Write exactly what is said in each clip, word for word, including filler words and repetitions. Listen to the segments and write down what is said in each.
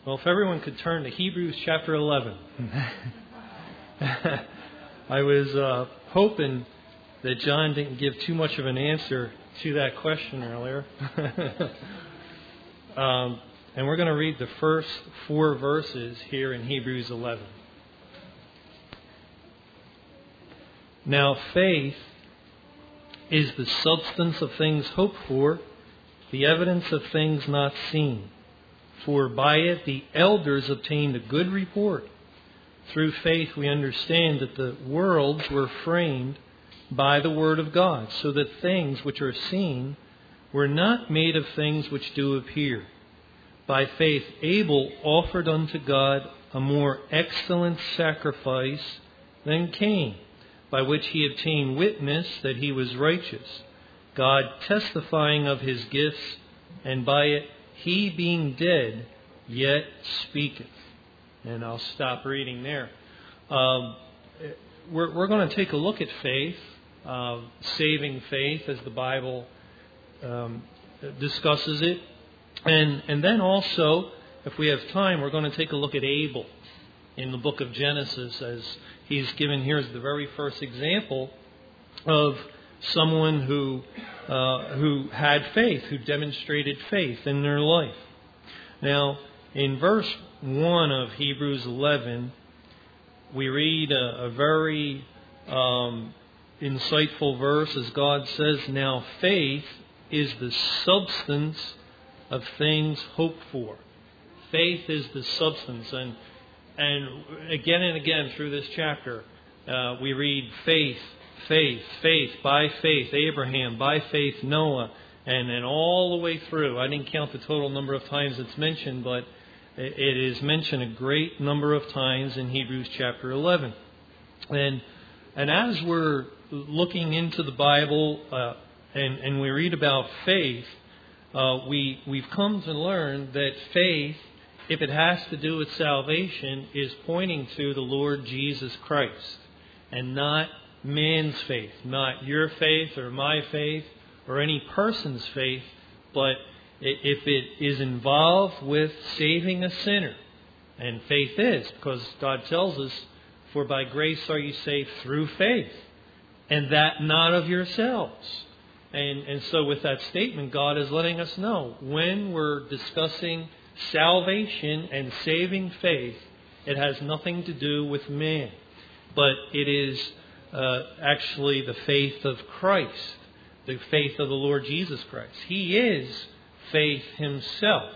Well, if everyone could turn to Hebrews chapter eleven. I was uh, hoping that John didn't give too much of an answer to that question earlier. um, and we're going to read the first four verses here in Hebrews eleven. Now faith is the substance of things hoped for, the evidence of things not seen. For by it the elders obtained a good report. Through faith we understand that the worlds were framed by the word of God, so that things which are seen were not made of things which do appear. By faith Abel offered unto God a more excellent sacrifice than Cain, by which he obtained witness that he was righteous, God testifying of his gifts, and by it he being dead yet speaketh. And I'll stop reading there. Um, we're, we're going to take a look at faith, uh, saving faith as the Bible um, discusses it. And, and then also, if we have time, we're going to take a look at Abel in the book of Genesis, as he's given here as the very first example of someone who uh, who had faith, who demonstrated faith in their life. Now, in verse one of Hebrews eleven, we read a, a very um, insightful verse as God says, "Now faith is the substance of things hoped for." Faith is the substance. And, and again and again through this chapter, uh, we read faith, faith, faith, by faith, Abraham, by faith, Noah, and then all the way through. I didn't count the total number of times it's mentioned, but it is mentioned a great number of times in Hebrews chapter eleven. And and as we're looking into the Bible uh, and, and we read about faith, uh, we, we've come to learn that faith, if it has to do with salvation, is pointing to the Lord Jesus Christ, and not man's faith, not your faith or my faith or any person's faith, but if it is involved with saving a sinner. And faith is, because God tells us, "For by grace are you saved through faith, and that not of yourselves." And, and so with that statement, God is letting us know, when we're discussing salvation and saving faith, it has nothing to do with man, but it is uh, actually the faith of Christ, the faith of the Lord Jesus Christ. He is faith himself.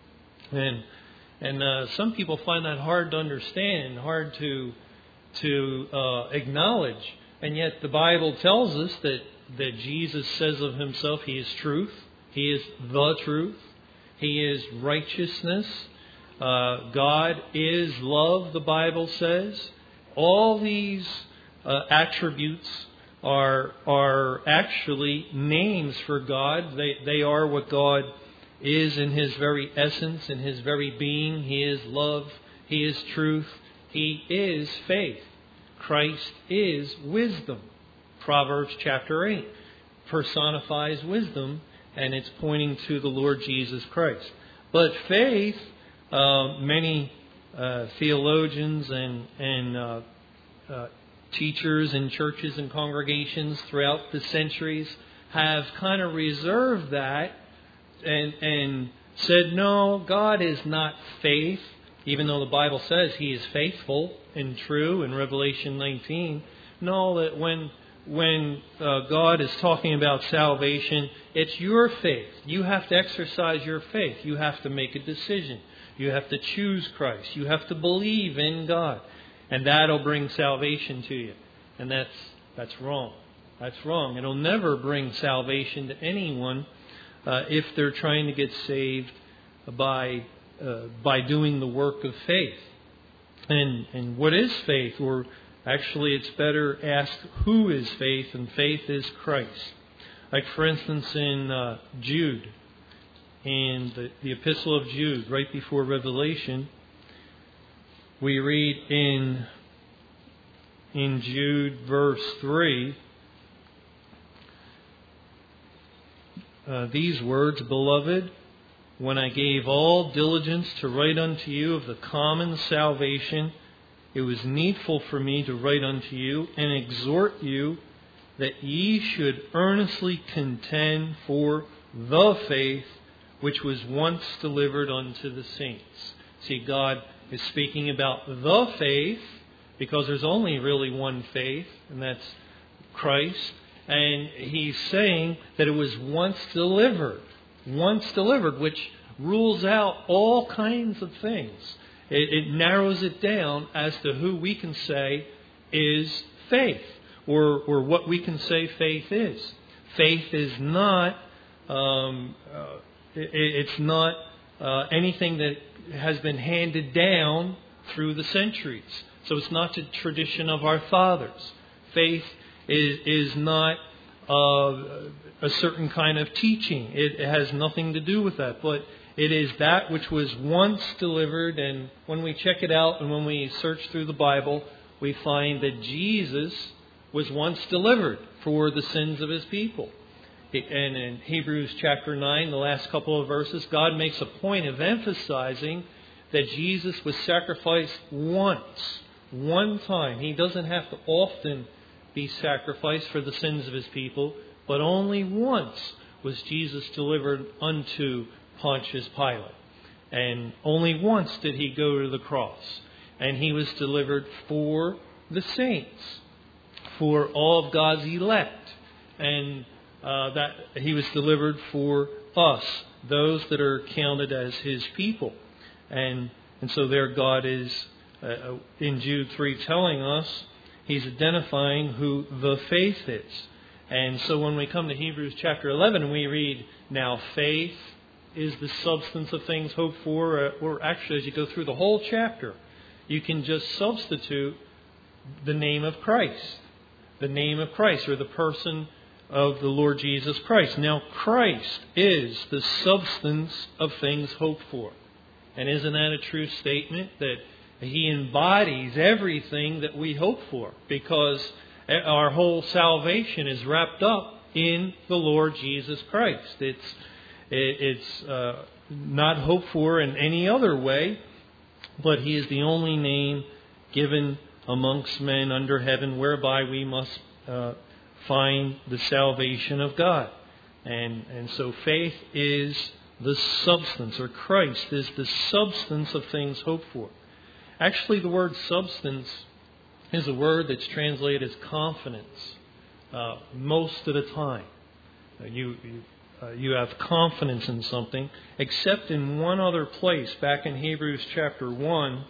And and uh, some people find that hard to understand, hard to to uh, acknowledge. And yet the Bible tells us that, that Jesus says of himself, he is truth. He is the truth. He is righteousness. Uh, God is love, the Bible says. All these uh, attributes are are actually names for God. They they are what God is in his very essence, in his very being. He is love. He is truth. He is faith. Christ is wisdom. Proverbs chapter eight personifies wisdom, and it's pointing to the Lord Jesus Christ. But faith, uh, many uh, theologians and, and uh, uh, teachers in churches and congregations throughout the centuries have kind of reserved that and, and said, no, God is not faith, even though the Bible says he is faithful and true in Revelation nineteen. No, that when when uh, God is talking about salvation, it's your faith. You have to exercise your faith. You have to make a decision. You have to choose Christ. You have to believe in God. And that'll bring salvation to you. And that's that's wrong. That's wrong. It'll never bring salvation to anyone uh, if they're trying to get saved by uh, by doing the work of faith. And and what is faith? Or actually, it's better asked, who is faith? And faith is Christ. Like, for instance, in uh, Jude, in the, the Epistle of Jude, right before Revelation, we read in in Jude verse three uh, these words, "Beloved, when I gave all diligence to write unto you of the common salvation, it was needful for me to write unto you and exhort you that ye should earnestly contend for the faith which was once delivered unto the saints. See, God is speaking about the faith because there's only really one faith, and that's Christ. And He's saying that it was once delivered. Once delivered, which rules out all kinds of things. It, it narrows it down as to who we can say is faith, or, or what we can say faith is. Faith is not um, uh, it, it's not uh, anything that has been handed down through the centuries. So it's not the tradition of our fathers. Faith is is not uh, a certain kind of teaching. It has nothing to do with that. But it is that which was once delivered. And when we check it out and when we search through the Bible, we find that Jesus was once delivered for the sins of His people. And in Hebrews chapter nine, the last couple of verses, God makes a point of emphasizing that Jesus was sacrificed once, one time. He doesn't have to often be sacrificed for the sins of His people, but only once was Jesus delivered unto Pontius Pilate. And only once did He go to the cross. And He was delivered for the saints, for all of God's elect. And uh, that He was delivered for us, those that are counted as His people. And and so there God is, uh, in Jude three, telling us, He's identifying who the faith is. And so when we come to Hebrews chapter eleven and we read, now faith is the substance of things hoped for, or actually as you go through the whole chapter, you can just substitute the name of Christ. The name of Christ, or the person of the Lord Jesus Christ. Now Christ is the substance of things hoped for. And isn't that a true statement? That He embodies everything that we hope for, because our whole salvation is wrapped up in the Lord Jesus Christ. It's it's uh, not hoped for in any other way, but He is the only name given amongst men under heaven whereby we must uh, find the salvation of God. And and so faith is the substance, or Christ is the substance of things hoped for. Actually, the word substance is a word that's translated as confidence uh, most of the time. Uh, you you, uh, you have confidence in something, except in one other place, back in Hebrews chapter one,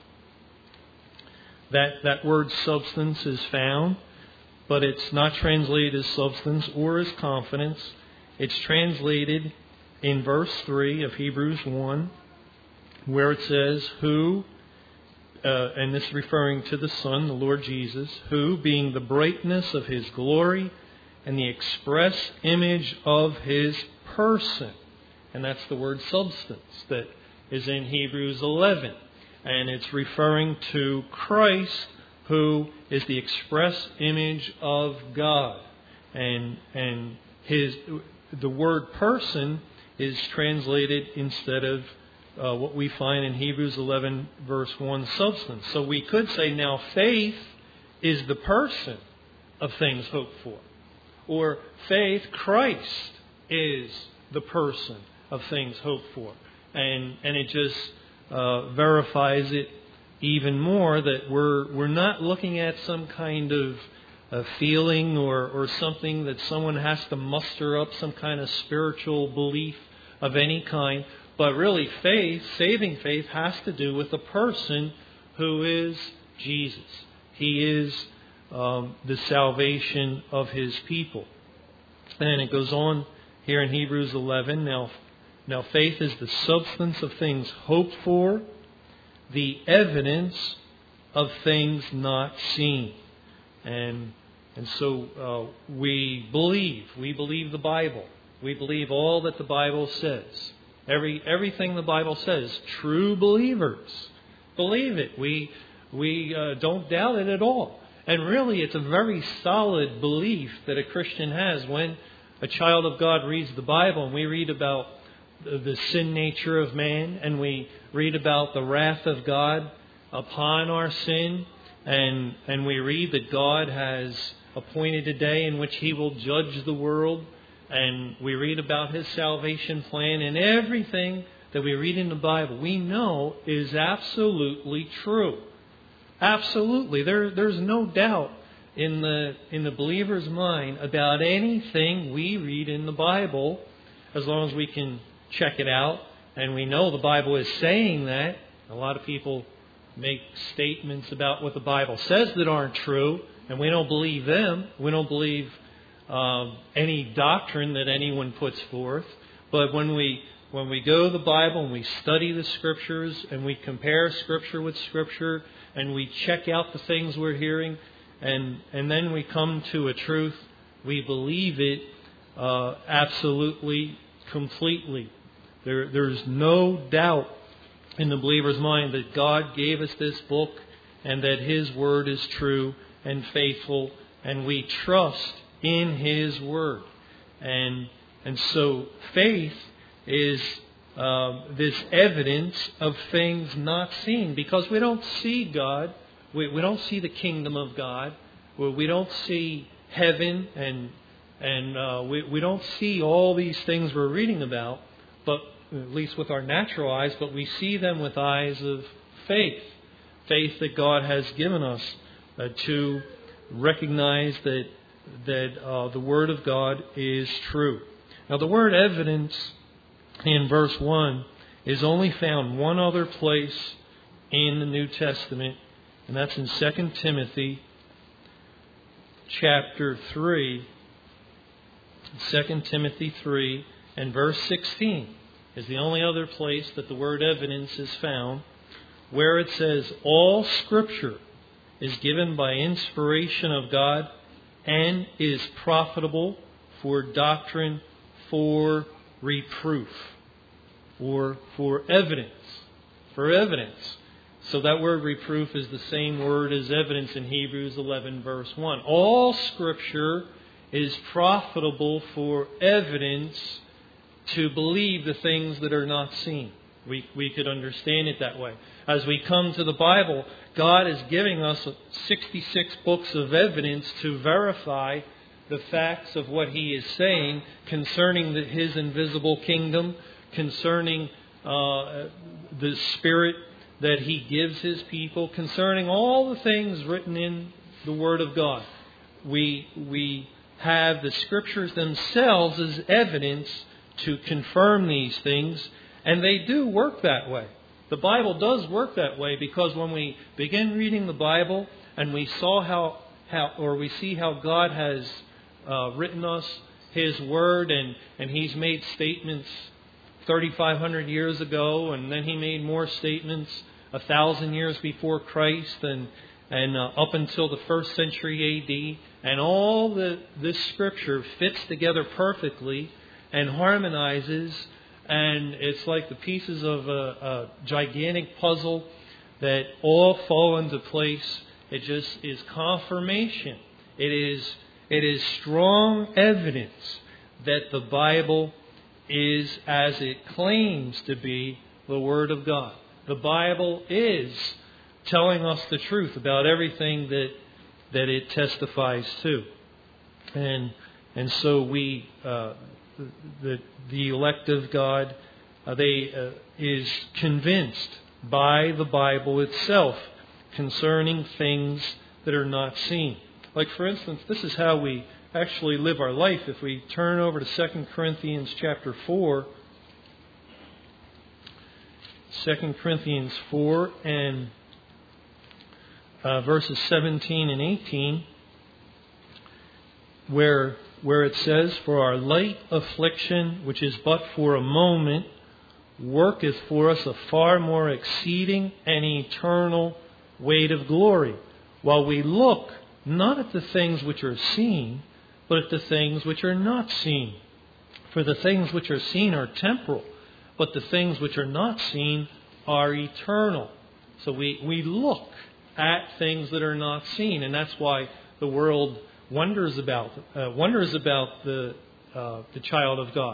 that, that word substance is found, but it's not translated as substance or as confidence. It's translated in verse three of Hebrews one, where it says, who, uh, and this is referring to the Son, the Lord Jesus, who, being the brightness of His glory and the express image of His person. And that's the word substance that is in Hebrews eleven. And it's referring to Christ, who is the express image of God. And and his the word person is translated instead of uh, what we find in Hebrews eleven verse one, substance. So we could say now faith is the person of things hoped for. Or faith, Christ is the person of things hoped for. And and it just uh, verifies it even more that we're we're not looking at some kind of a feeling or, or something that someone has to muster up, some kind of spiritual belief of any kind. But really faith, saving faith, has to do with the person who is Jesus. He is um, the salvation of His people. And it goes on here in Hebrews eleven. Now, now faith is the substance of things hoped for, the evidence of things not seen. And and so uh, we believe. We believe the Bible. We believe all that the Bible says. Every everything the Bible says. True believers believe it. We we uh, don't doubt it at all. And really, it's a very solid belief that a Christian has when a child of God reads the Bible, and we read about the, the sin nature of man, and we read about the wrath of God upon our sin, and and we read that God has appointed a day in which He will judge the world, and we read about His salvation plan, and everything that we read in the Bible we know is absolutely true. Absolutely. There, there's no doubt in the in the believer's mind about anything we read in the Bible, as long as we can check it out and we know the Bible is saying that. A lot of people make statements about what the Bible says that aren't true, and we don't believe them. We don't believe um, any doctrine that anyone puts forth. But when we when we go to the Bible and we study the Scriptures and we compare Scripture with Scripture and we check out the things we're hearing, and and then we come to a truth, we believe it uh, absolutely, completely. There, there's no doubt in the believer's mind that God gave us this book and that His Word is true and faithful, and we trust in His Word. And and so faith is uh, this evidence of things not seen, because we don't see God. We, we don't see the kingdom of God. We, we don't see heaven, and and uh, we, we don't see all these things we're reading about, but at least with our natural eyes, but we see them with eyes of faith. Faith that God has given us uh, to recognize that that uh, the Word of God is true. Now, the word evidence in verse one is only found one other place in the New Testament, and that's in Second Timothy chapter three. Second Timothy three and verse sixteen is the only other place that the word evidence is found, where it says, "All Scripture is given by inspiration of God and is profitable for doctrine, for reproof," or for evidence. For evidence. So that word reproof is the same word as evidence in Hebrews eleven verse one. All Scripture is profitable for evidence to believe the things that are not seen. We we could understand it that way. As we come to the Bible, God is giving us sixty-six books of evidence to verify the facts of what He is saying concerning the, His invisible kingdom, concerning uh, the Spirit that He gives His people, concerning all the things written in the Word of God. We we have the Scriptures themselves as evidence to confirm these things, and they do work that way. The Bible does work that way, because when we begin reading the Bible and we saw how how or we see how God has uh, written us His Word, and and He's made statements thirty-five hundred years ago, and then He made more statements a thousand years before Christ, and and uh, up until the first century A D, and all the this Scripture fits together perfectly and harmonizes, and it's like the pieces of a, a gigantic puzzle that all fall into place. It just is confirmation. It is it is strong evidence that the Bible is as it claims to be the Word of God. The Bible is telling us the truth about everything that that it testifies to, and and so we. Uh, The, the elect of God, uh, they uh, is convinced by the Bible itself concerning things that are not seen. Like, for instance, this is how we actually live our life. If we turn over to Second Corinthians chapter four, Second Corinthians four and uh, verses seventeen and eighteen, where where it says, "For our light affliction, which is but for a moment, worketh for us a far more exceeding and eternal weight of glory, while we look not at the things which are seen, but at the things which are not seen. For the things which are seen are temporal, but the things which are not seen are eternal." So we, we look at things that are not seen, and that's why the world wonders about uh, wonders about the uh, the child of God.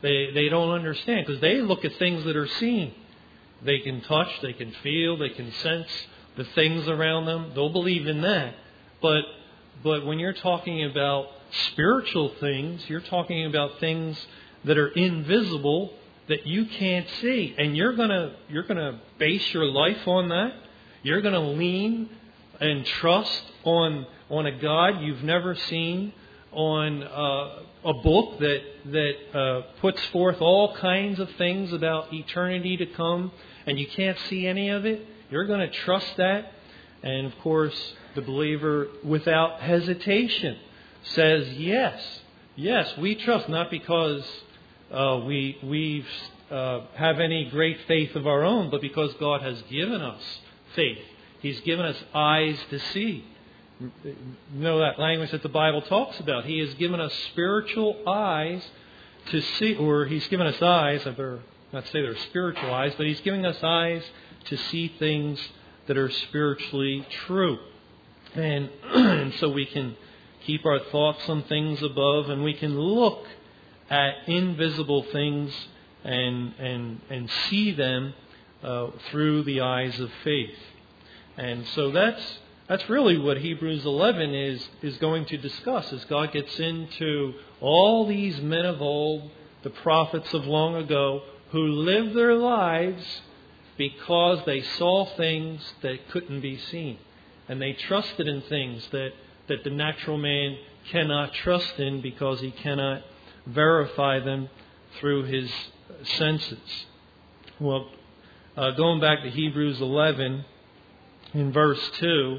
They, they don't understand because they look at things that are seen. They can touch, they can feel, they can sense the things around them. They'll believe in that. But but when you're talking about spiritual things, you're talking about things that are invisible that you can't see. And you're gonna you're gonna base your life on that. You're gonna lean and trust on on a God you've never seen, on uh, a book that that uh, puts forth all kinds of things about eternity to come, and you can't see any of it. You're going to trust that. And of course, the believer, without hesitation, says, yes, yes, we trust, not because uh, we we uh, have any great faith of our own, but because God has given us faith. He's given us eyes to see. You know that language that the Bible talks about. He has given us spiritual eyes to see, or He's given us eyes, I better not say they're spiritual eyes, but He's giving us eyes to see things that are spiritually true. And, and so we can keep our thoughts on things above, and we can look at invisible things and and and see them uh, through the eyes of faith. And so that's that's really what Hebrews eleven is is going to discuss, as God gets into all these men of old, the prophets of long ago, who lived their lives because they saw things that couldn't be seen. And they trusted in things that, that the natural man cannot trust in because he cannot verify them through his senses. Well, uh, going back to Hebrews eleven, in verse two,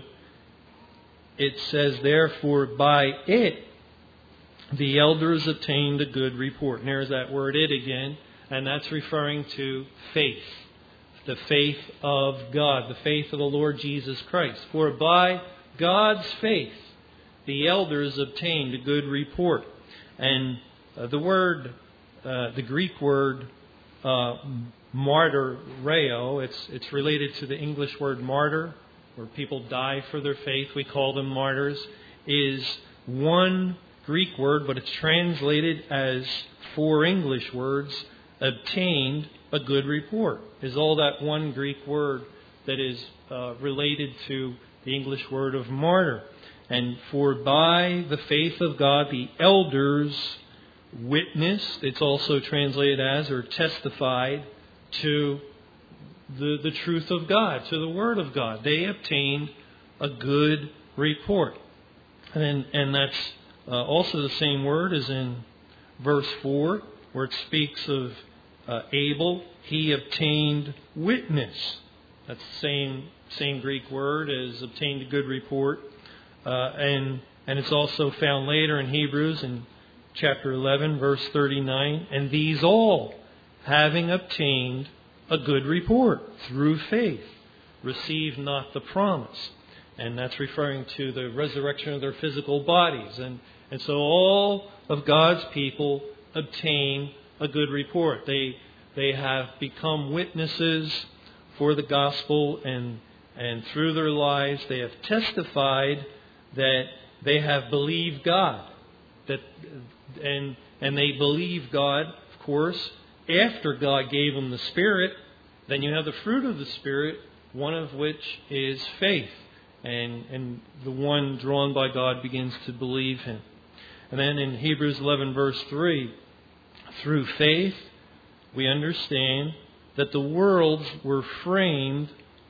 it says, therefore by it the elders obtained a good report. And there's that word "it" again, and that's referring to faith. The faith of God, the faith of the Lord Jesus Christ. For by God's faith the elders obtained a good report. And uh, the word, uh, the Greek word uh, martyreo, it's it's related to the English word martyr, where people die for their faith. We call them martyrs. Is one Greek word, but it's translated as four English words: obtained a good report. Is all that one Greek word that is uh, related to the English word of martyr. And for by the faith of God the elders witnessed, it's also translated as, or testified to the, the truth of God, to the Word of God. They obtained a good report. And, and that's uh, also the same word as in verse four, where it speaks of uh, Abel. He obtained witness. That's the same same Greek word as obtained a good report. Uh, and and it's also found later in Hebrews in chapter eleven, verse thirty-nine. And these all, having obtained a good report through faith, received not the promise. And that's referring to the resurrection of their physical bodies. And, and so all of God's people obtain a good report. They They have become witnesses for the gospel, and and through their lives they have testified that they have believed God. That and and they believe God, of course, after God gave them the Spirit. Then you have the fruit of the Spirit, one of which is faith. And and the one drawn by God begins to believe Him. And then in Hebrews eleven verse three, through faith we understand that the worlds were framed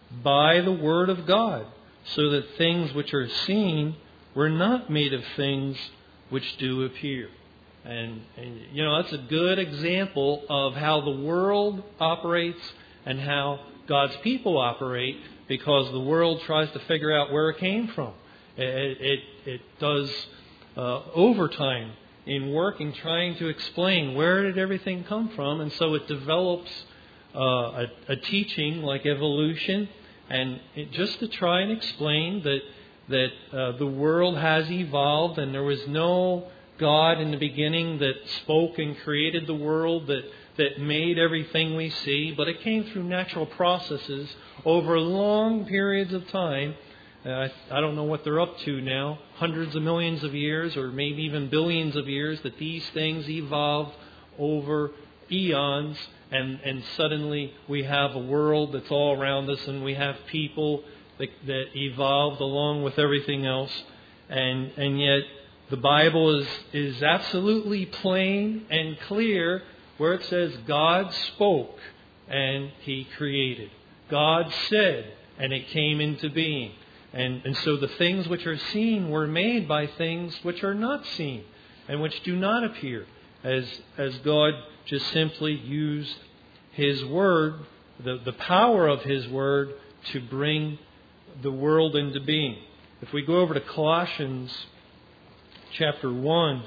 by the Word of God, so that things which are seen were not made of things which do appear. And, and you know, that's a good example of how the world operates and how God's people operate, because the world tries to figure out where it came from. It, it, it does uh, overtime in working, trying to explain where did everything come from. And so it develops uh, a, a teaching like evolution, and it, just to try and explain that that uh, the world has evolved, and there was no God in the beginning that spoke and created the world, that, that made everything we see, but it came through natural processes over long periods of time. Uh, I don't know what they're up to now, hundreds of millions of years or maybe even billions of years, that these things evolved over eons, and, and suddenly we have a world that's all around us, and we have people that, that evolved along with everything else. And, and yet the Bible is, is absolutely plain and clear where it says God spoke and He created. God said and it came into being. And, and so the things which are seen were made by things which are not seen and which do not appear, as, as God just simply used His Word, the, the power of His Word, to bring the world into being. If we go over to Colossians chapter one,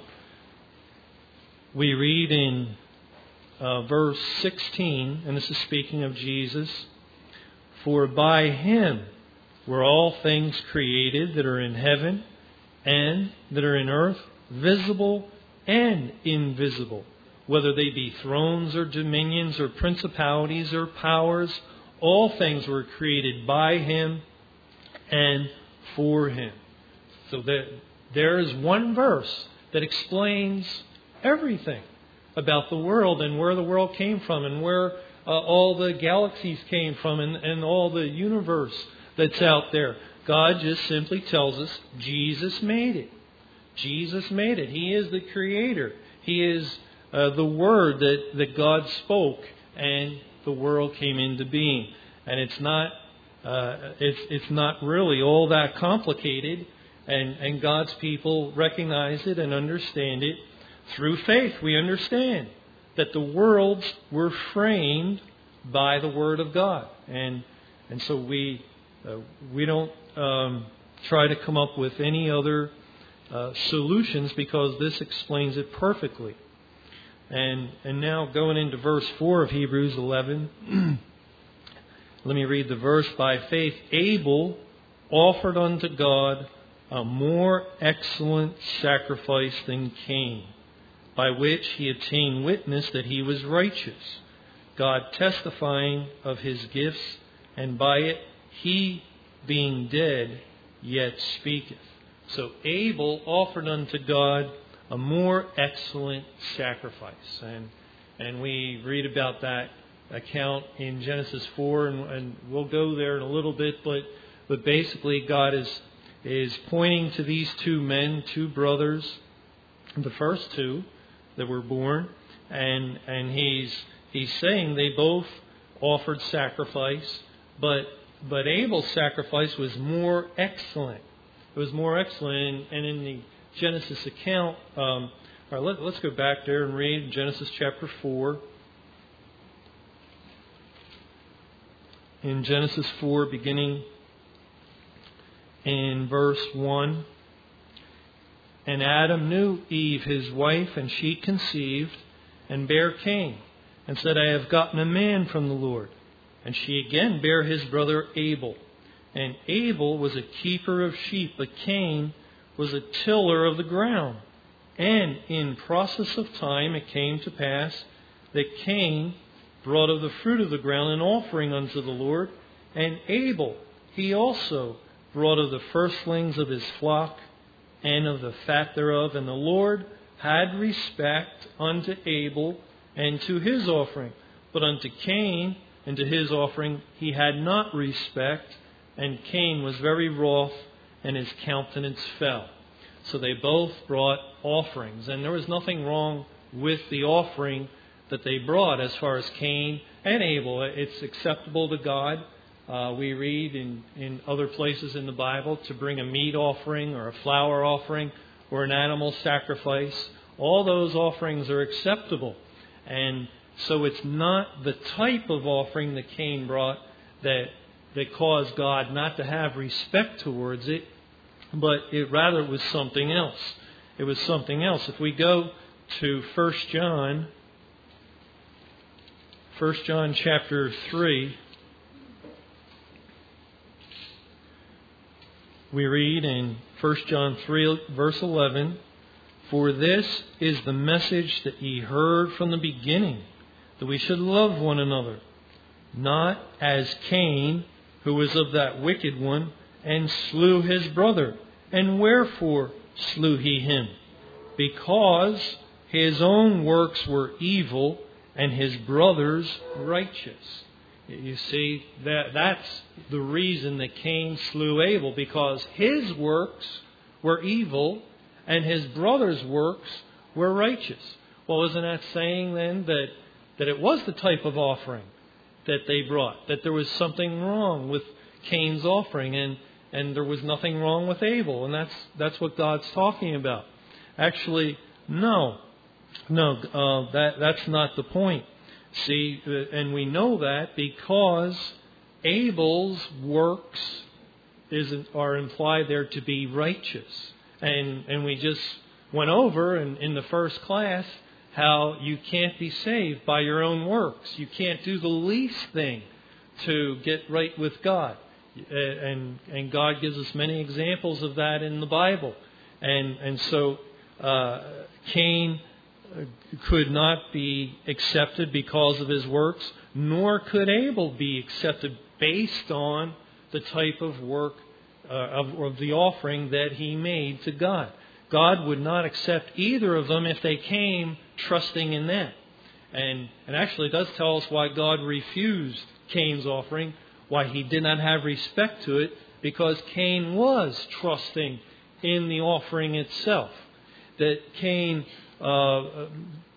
we read in uh, verse sixteen, and this is speaking of Jesus, "For by Him were all things created that are in heaven and that are in earth, visible and invisible, whether they be thrones or dominions or principalities or powers. All things were created by Him and for Him." So there, there is one verse that explains everything about the world and where the world came from and where uh, all the galaxies came from and, and all the universe that's out there. God just simply tells us Jesus made it. Jesus made it. He is the Creator. He is uh, the Word that, that God spoke, and the world came into being. And it's not uh, it's it's not really all that complicated, and, and God's people recognize it and understand it. Through faith, we understand that the worlds were framed by the Word of God, and and so we uh, we don't um, try to come up with any other uh, solutions, because this explains it perfectly. And and now going into verse four of Hebrews eleven, let me read the verse. "By faith Abel offered unto God a more excellent sacrifice than Cain, by which he obtained witness that he was righteous, God testifying of his gifts, and by it he, being dead, yet speaketh." So Abel offered unto God a more excellent sacrifice. And and we read about that account in Genesis four, and, and we'll go there in a little bit, but but basically God is is pointing to these two men, two brothers, the first two that were born, and and he's he's saying they both offered sacrifice, but but Abel's sacrifice was more excellent. It was more excellent, and, and in the Genesis account, um, all right, let, let's go back there and read Genesis chapter four. In Genesis four, beginning in verse one, "And Adam knew Eve his wife, and she conceived, and bare Cain, and said, I have gotten a man from the Lord. And she again bare his brother Abel. And Abel was a keeper of sheep, but Cain was a tiller of the ground. And in process of time it came to pass that Cain brought of the fruit of the ground an offering unto the Lord, and Abel he also brought of the firstlings of his flock and of the fat thereof. And the Lord had respect unto Abel and to his offering, but unto Cain and to his offering he had not respect, and Cain was very wroth, and his countenance fell." So they both brought offerings, and there was nothing wrong with the offering that they brought as far as Cain and Abel. It's acceptable to God. Uh, we read in, in other places in the Bible to bring a meat offering or a flour offering or an animal sacrifice. All those offerings are acceptable. And so it's not the type of offering that Cain brought that that caused God not to have respect towards it, but it rather was something else. It was something else. If we go to First John, First John chapter three, we read in First John three, verse eleven, "For this is the message that ye heard from the beginning, that we should love one another, not as Cain, who was of that wicked one, and slew his brother. And wherefore slew he him? Because his own works were evil, and his brothers righteous. You see, that that's the reason that Cain slew Abel, because his works were evil and his brother's works were righteous. Well, isn't that saying then that, that it was the type of offering that they brought, that there was something wrong with Cain's offering and, and there was nothing wrong with Abel? And that's that's what God's talking about. Actually, no. No, uh, that that's not the point. See, and we know that because Abel's works is, are implied there to be righteous. And and we just went over in, in the first class how you can't be saved by your own works. You can't do the least thing to get right with God. And and God gives us many examples of that in the Bible. And, and so uh, Cain could not be accepted because of his works, nor could Abel be accepted based on the type of work uh, of, of the offering that he made to God. God would not accept either of them if they came trusting in that. And, and actually it does tell us why God refused Cain's offering, why he did not have respect to it, because Cain was trusting in the offering itself. That Cain Uh,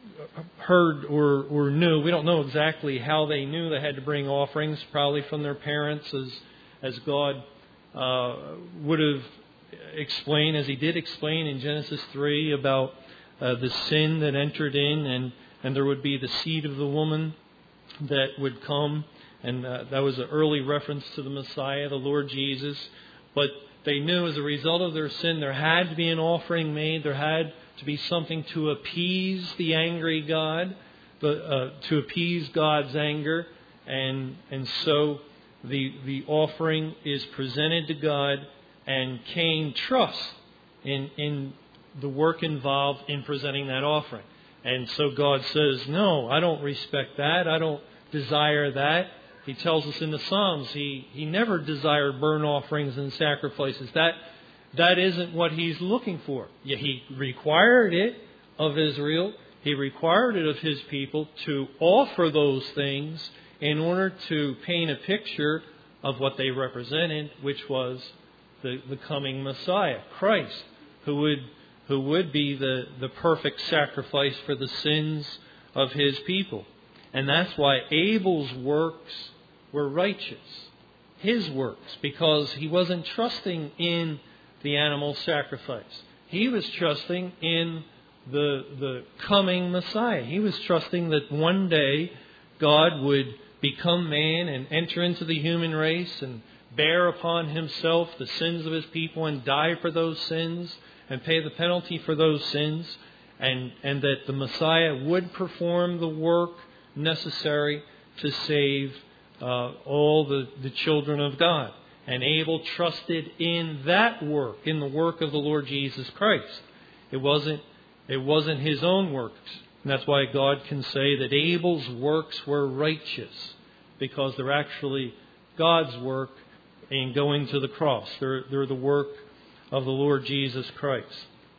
heard or, or knew. We don't know exactly how they knew they had to bring offerings, probably from their parents, as as God uh, would have explained, as He did explain in Genesis three about uh, the sin that entered in, and, and there would be the seed of the woman that would come, and uh, that was an early reference to the Messiah, the Lord Jesus. But they knew as a result of their sin there had to be an offering made, there had to be something to appease the angry God, but, uh, to appease God's anger, and and so the the offering is presented to God, and Cain trusts in in the work involved in presenting that offering, and so God says, "No, I don't respect that. I don't desire that." He tells us in the Psalms he he never desired burnt offerings and sacrifices. That. That isn't what He's looking for. Yet He required it of Israel. He required it of His people to offer those things in order to paint a picture of what they represented, which was the, the coming Messiah, Christ, who would who would be the, the perfect sacrifice for the sins of His people. And that's why Abel's works were righteous. His works, because he wasn't trusting in the animal sacrifice. He was trusting in the the coming Messiah. He was trusting that one day God would become man and enter into the human race and bear upon Himself the sins of His people and die for those sins and pay the penalty for those sins, and, and that the Messiah would perform the work necessary to save uh, all the, the children of God. And Abel trusted in that work, in the work of the Lord Jesus Christ. It wasn't, it wasn't his own works. And that's why God can say that Abel's works were righteous, because they're actually God's work in going to the cross. They're, they're the work of the Lord Jesus Christ.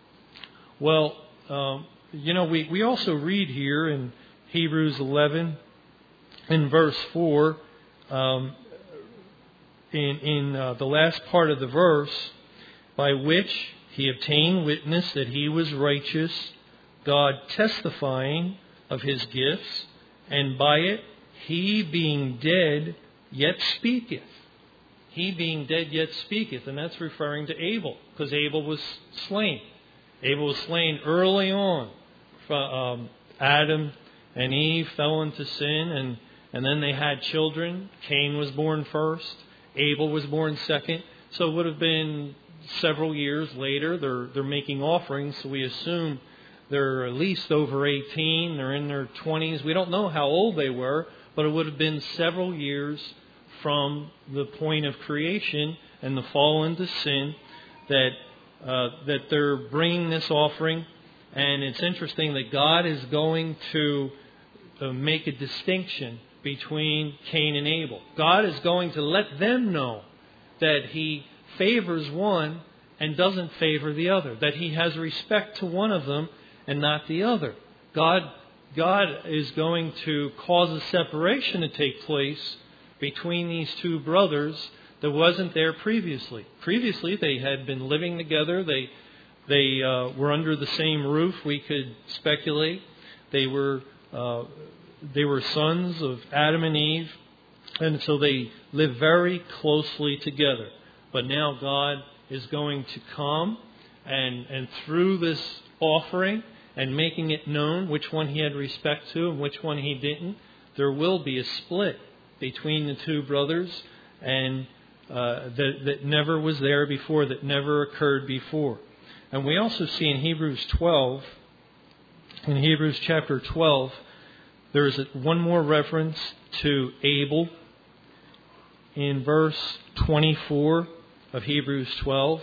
Well, um, you know, we, we also read here in Hebrews eleven, in verse four, um, in, in uh, the last part of the verse, by which he obtained witness that he was righteous, God testifying of his gifts, and by it he being dead yet speaketh. He being dead yet speaketh. And that's referring to Abel, because Abel was slain. Abel was slain early on. Um, Adam and Eve fell into sin, and, and then they had children. Cain was born first. Abel was born second. So it would have been several years later. They're, they're making offerings, so we assume they're at least over eighteen. They're in their twenties. We don't know how old they were, but it would have been several years from the point of creation and the fall into sin that uh, that they're bringing this offering. And it's interesting that God is going to uh, make a distinction between Cain and Abel. God is going to let them know that He favors one and doesn't favor the other, that He has respect to one of them and not the other. God God is going to cause a separation to take place between these two brothers that wasn't there previously. Previously, they had been living together. They they uh, were under the same roof. We could speculate. They were uh, they were sons of Adam and Eve, and so they lived very closely together. But now God is going to come, and and through this offering and making it known which one he had respect to and which one he didn't, there will be a split between the two brothers, and uh, that, that never was there before, that never occurred before. And we also see in Hebrews twelve, in Hebrews chapter twelve, there is one more reference to Abel in verse twenty-four of Hebrews twelve.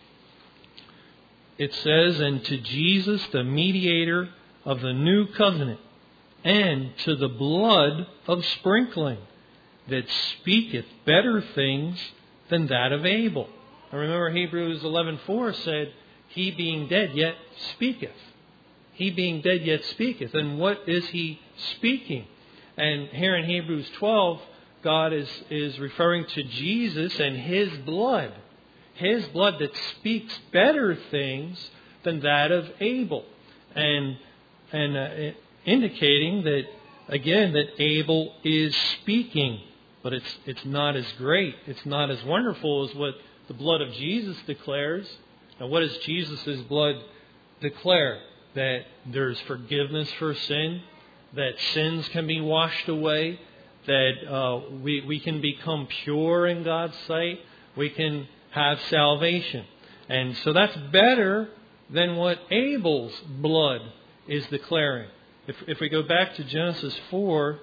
It says, "And to Jesus, the mediator of the new covenant, and to the blood of sprinkling, that speaketh better things than that of Abel." I remember Hebrews eleven four said, "He being dead yet speaketh." He being dead yet speaketh. And what is he speaking? And here in Hebrews twelve, God is, is referring to Jesus and his blood. His blood that speaks better things than that of Abel. And, and uh, indicating that, again, that Abel is speaking. But it's it's not as great. It's not as wonderful as what the blood of Jesus declares. Now, what does Jesus' blood declare? That there's forgiveness for sin, that sins can be washed away, that uh, we, we can become pure in God's sight, we can have salvation. And so that's better than what Abel's blood is declaring. If, if we go back to Genesis four,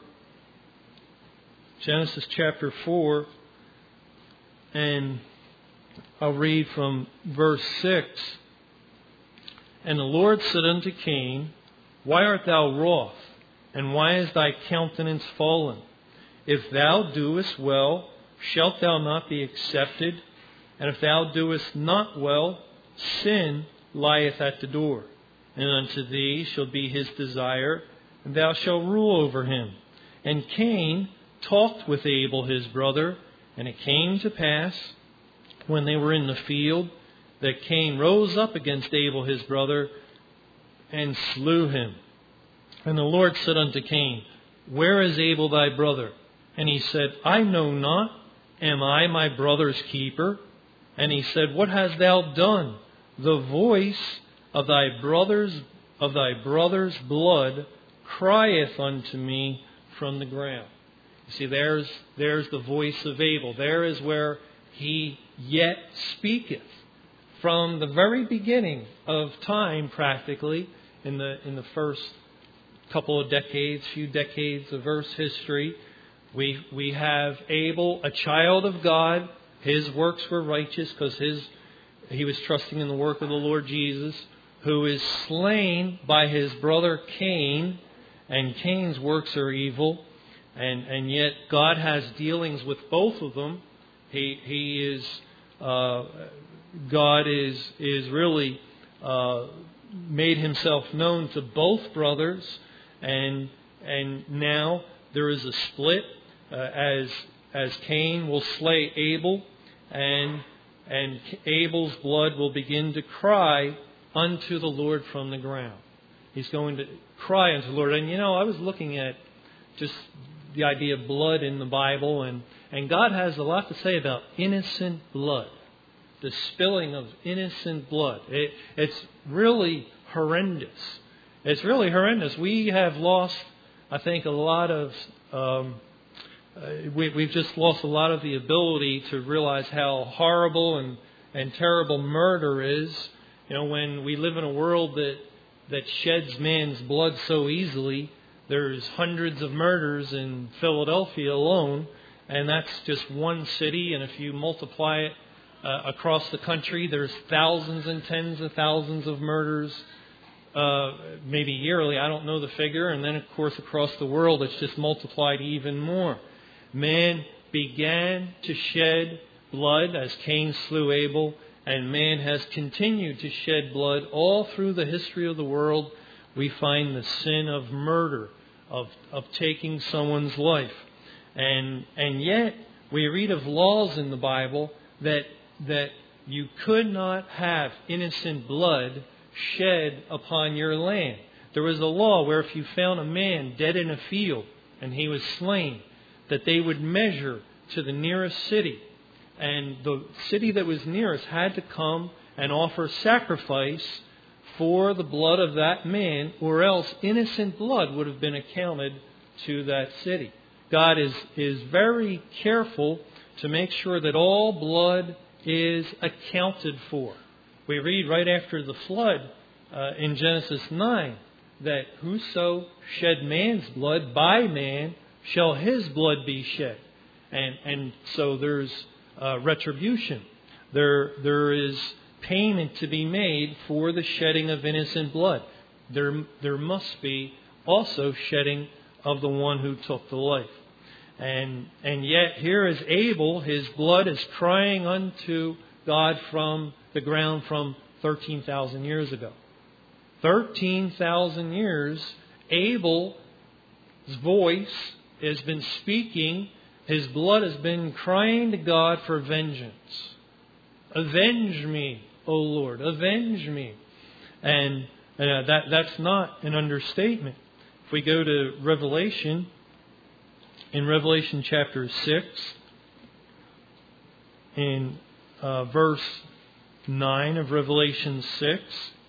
Genesis chapter four, and I'll read from verse six. "And the Lord said unto Cain, Why art thou wroth? And why is thy countenance fallen? If thou doest well, shalt thou not be accepted? And if thou doest not well, sin lieth at the door. And unto thee shall be his desire, and thou shalt rule over him. And Cain talked with Abel his brother, and it came to pass, when they were in the field, that Cain rose up against Abel his brother, and slew him. And the Lord said unto Cain, Where is Abel thy brother? And he said, I know not. Am I my brother's keeper? And he said, What hast thou done? The voice of thy brother's of thy brother's blood crieth unto me from the ground. You see, there's there's the voice of Abel. There is where he yet speaketh. From the very beginning of time, practically, in the in the first couple of decades, few decades of Earth's history, we we have Abel, a child of God. His works were righteous because his he was trusting in the work of the Lord Jesus, who is slain by his brother Cain, and Cain's works are evil, and and yet God has dealings with both of them. He he is. Uh, God is is really uh, made himself known to both brothers, and and now there is a split uh, as as Cain will slay Abel, and and Abel's blood will begin to cry unto the Lord from the ground. He's going to cry unto the Lord. And you know, I was looking at just the idea of blood in the Bible, and and God has a lot to say about innocent blood. The spilling of innocent blood. It, it's really horrendous. It's really horrendous. We have lost, I think, a lot of... Um, uh, we, we've just lost a lot of the ability to realize how horrible and, and terrible murder is. You know, when we live in a world that, that sheds man's blood so easily, there's hundreds of murders in Philadelphia alone, and that's just one city, and if you multiply it Uh, across the country, there's thousands and tens of thousands of murders, uh, maybe yearly. I don't know the figure. And then, of course, across the world, it's just multiplied even more. Man began to shed blood as Cain slew Abel, and man has continued to shed blood all through the history of the world. we find the sin of murder, of, of taking someone's life. And and yet we read of laws in the Bible that that you could not have innocent blood shed upon your land. There was a law where if you found a man dead in a field and he was slain, that they would measure to the nearest city. And the city that was nearest had to come and offer sacrifice for the blood of that man, or else innocent blood would have been accounted to that city. God is, is very careful to make sure that all blood is accounted for. We read right after the flood uh, in Genesis nine that whoso shed man's blood, by man shall his blood be shed. And and so there's uh, retribution. There there is payment to be made for the shedding of innocent blood. There there must be also shedding of the one who took the life. And and yet here is Abel, his blood is crying unto God from the ground from thirteen thousand years ago. thirteen thousand years, Abel's voice has been speaking. His blood has been crying to God for vengeance. Avenge me, O Lord, avenge me. And uh, that that's not an understatement. If we go to Revelation, in Revelation chapter six, in uh, verse nine of Revelation six,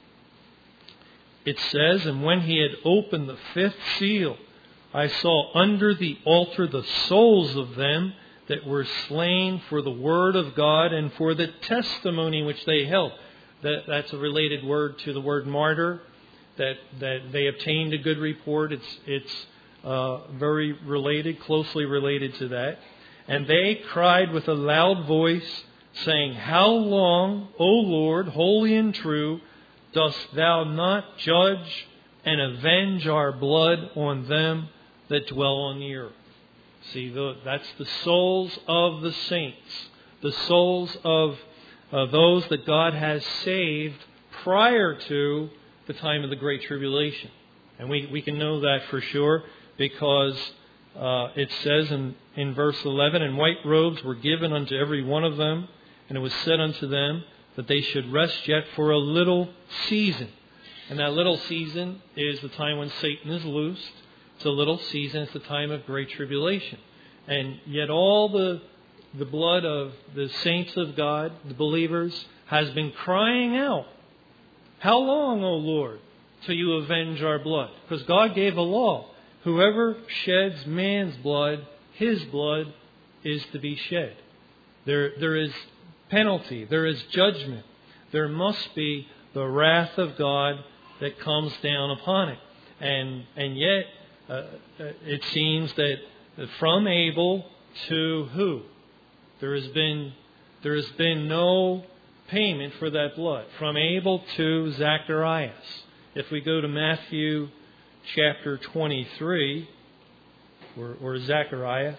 it says, "And when he had opened the fifth seal, I saw under the altar the souls of them that were slain for the word of God and for the testimony which they held." That, that's a related word to the word martyr, that, that they obtained a good report. It's, it's uh, very related, closely related to that. "And they cried with a loud voice, saying, How long, O Lord, holy and true, dost thou not judge and avenge our blood on them that dwell on the earth?" See, that's the souls of the saints, the souls of uh, those that God has saved prior to the time of the Great Tribulation. And we, we can know that for sure because uh, it says in, in verse eleven, "And white robes were given unto every one of them, and it was said unto them that they should rest yet for a little season." And that little season is the time when Satan is loosed. It's a little season. It's the time of great tribulation. And yet all the the blood of the saints of God, the believers, has been crying out, "How long, O Lord, till you avenge our blood?" Because God gave a law. Whoever sheds man's blood, his blood is to be shed. There, there is penalty. There is judgment. There must be the wrath of God that comes down upon it. And and yet, uh, it seems that from Abel to who? There has been there has been no payment for that blood. From Abel to Zacharias. If we go to Matthew chapter twenty-three, or, or Zechariah,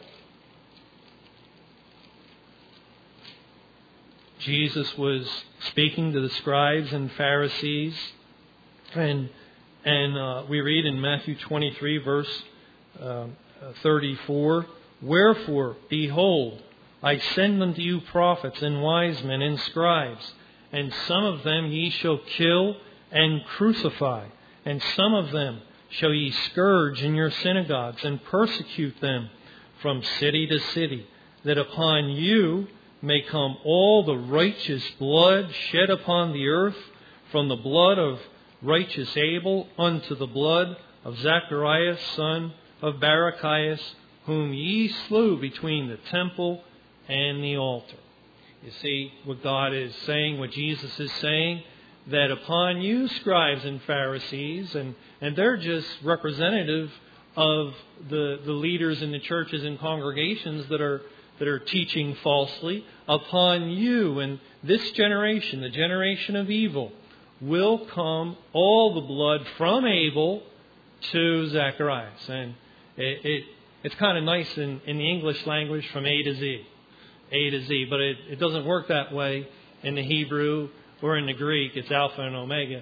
Jesus was speaking to the scribes and Pharisees, and and uh, we read in Matthew twenty-three, verse uh, thirty-four, "Wherefore, behold, I send unto you prophets and wise men and scribes, and some of them ye shall kill and crucify, and some of them shall ye scourge in your synagogues, and persecute them from city to city, that upon you may come all the righteous blood shed upon the earth, from the blood of righteous Abel unto the blood of Zacharias, son of Barachias, whom ye slew between the temple and the altar." You see what God is saying, what Jesus is saying, that upon you, scribes and Pharisees, and, and they're just representative of the, the leaders in the churches and congregations that are that are teaching falsely, upon you and this generation, the generation of evil, will come all the blood from Abel to Zacharias. And it, it it's kind of nice in, in the English language from A to Z. A to Z. But it, it doesn't work that way in the Hebrew or in the Greek. It's Alpha and Omega.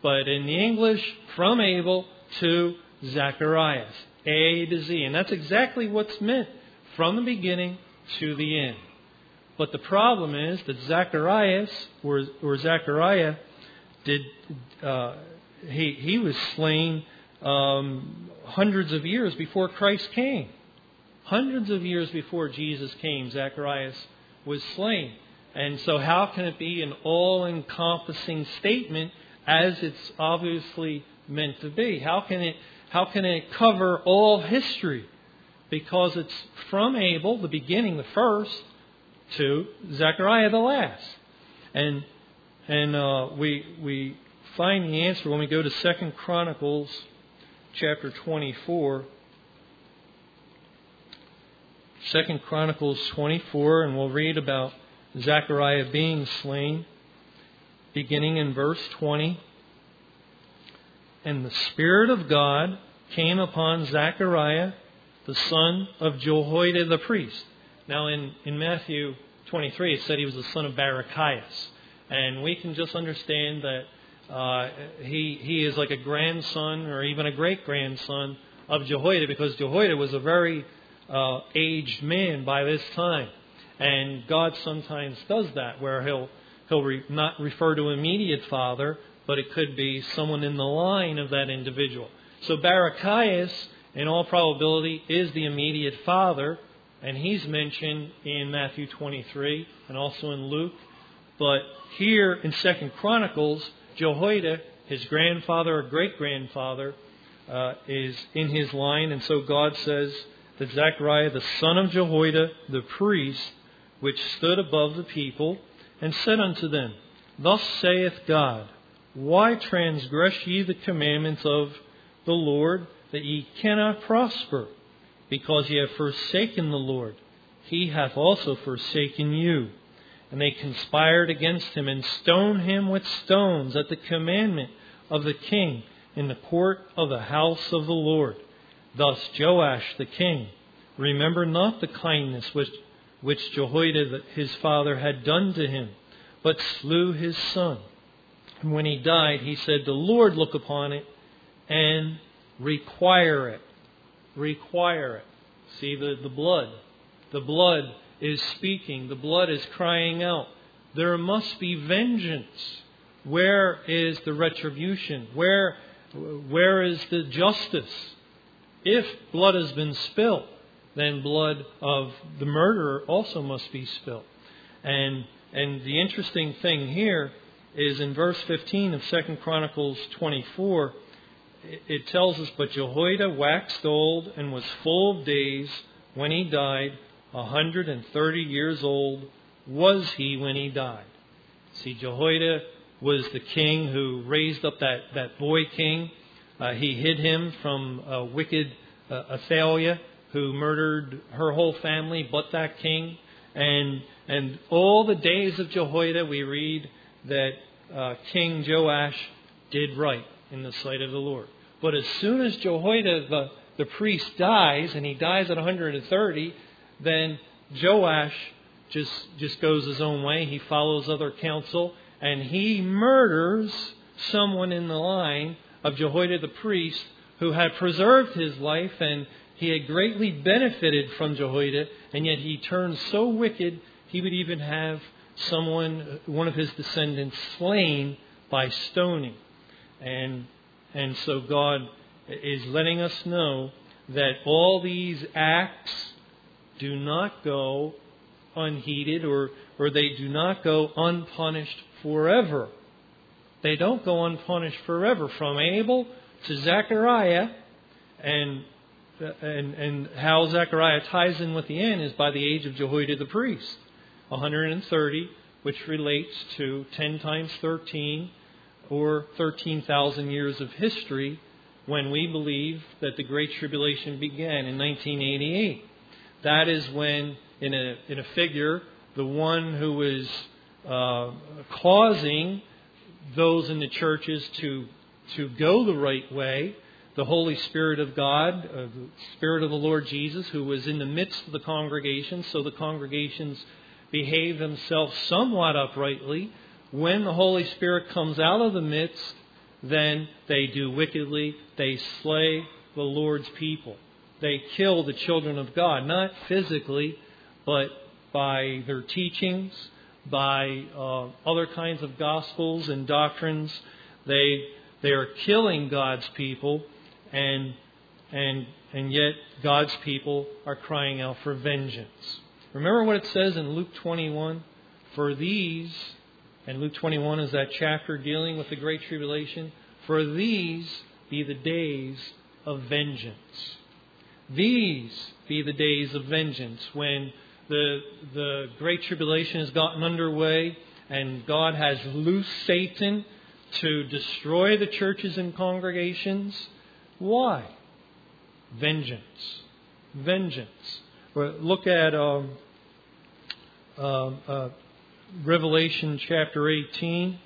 but in the English, from Abel to Zacharias, A to Z. And that's exactly what's meant from the beginning to the end. But the problem is that Zacharias, or, or Zechariah, did uh, he he was slain um, hundreds of years before Christ came. Hundreds of years before Jesus came, Zacharias was slain. And so how can it be an all-encompassing statement as it's obviously meant to be? How can it how can it cover all history? Because it's from Abel, the beginning, the first, to Zechariah, the last. And and uh, we we find the answer when we go to Second Chronicles chapter twenty-four. Second Chronicles twenty-four, and we'll read about Zechariah being slain, beginning in verse twenty. And the Spirit of God came upon Zechariah, the son of Jehoiada the priest. Now in, in Matthew twenty-three, it said he was the son of Barachias. And we can just understand that uh, he he is like a grandson or even a great-grandson of Jehoiada, because Jehoiada was a very uh, aged man by this time. And God sometimes does that, where he'll he'll re, not refer to immediate father, but it could be someone in the line of that individual. So Barachias, in all probability, is the immediate father, and he's mentioned in Matthew twenty-three and also in Luke. But here in Second Chronicles, Jehoiada, his grandfather or great-grandfather, uh, is in his line. And so God says that Zechariah, the son of Jehoiada, the priest, which stood above the people, and said unto them, Thus saith God, Why transgress ye the commandments of the Lord, that ye cannot prosper? Because ye have forsaken the Lord, he hath also forsaken you. And they conspired against him, and stoned him with stones at the commandment of the king in the court of the house of the Lord. Thus Joash the king remembered not the kindness which, which Jehoiada his father had done to him, but slew his son. And when he died, he said, The Lord look upon it and require it. Require it. See, the, the blood. The blood is speaking. The blood is crying out. There must be vengeance. Where is the retribution? Where, where is the justice? If blood has been spilled, then blood of the murderer also must be spilled. And, and the interesting thing here is in verse fifteen of Second Chronicles twenty-four, it tells us, But Jehoiada waxed old and was full of days when he died. A hundred and thirty years old was he when he died. See, Jehoiada was the king who raised up that, that boy king. Uh, he hid him from a wicked uh, Athaliah, who murdered her whole family but that king. And and all the days of Jehoiada, we read that uh, King Joash did right in the sight of the Lord. But as soon as Jehoiada, the, the priest, dies, and he dies at one hundred thirty, then Joash just, just goes his own way. He follows other counsel, and he murders someone in the line of Jehoiada the priest who had preserved his life, and he had greatly benefited from Jehoiada, and yet he turned so wicked he would even have someone, one of his descendants, slain by stoning. And and so God is letting us know that all these acts do not go unheeded, or, or they do not go unpunished forever. They don't go unpunished forever. From Abel to Zechariah, and and and how Zechariah ties in with the end is by the age of Jehoiada the priest, one hundred thirty, which relates to ten times thirteen, or thirteen thousand years of history, when we believe that the Great Tribulation began in nineteen eighty-eight. That is when, in a in a figure, the one who is uh, causing those in the churches to to go the right way, the Holy Spirit of God, uh, the Spirit of the Lord Jesus, who was in the midst of the congregation, so the congregations behave themselves somewhat uprightly. When the Holy Spirit comes out of the midst, then they do wickedly. They slay the Lord's people. They kill the children of God, not physically, but by their teachings, by uh, other kinds of gospels and doctrines. They they are killing God's people, and and and yet God's people are crying out for vengeance. Remember what it says in Luke twenty-one? For these, and Luke twenty-one is that chapter dealing with the Great Tribulation. For these be the days of vengeance. These be the days of vengeance, when the the Great Tribulation has gotten underway and God has loosed Satan to destroy the churches and congregations. Why? Vengeance. Vengeance. Look at um, uh, uh, Revelation chapter eighteen.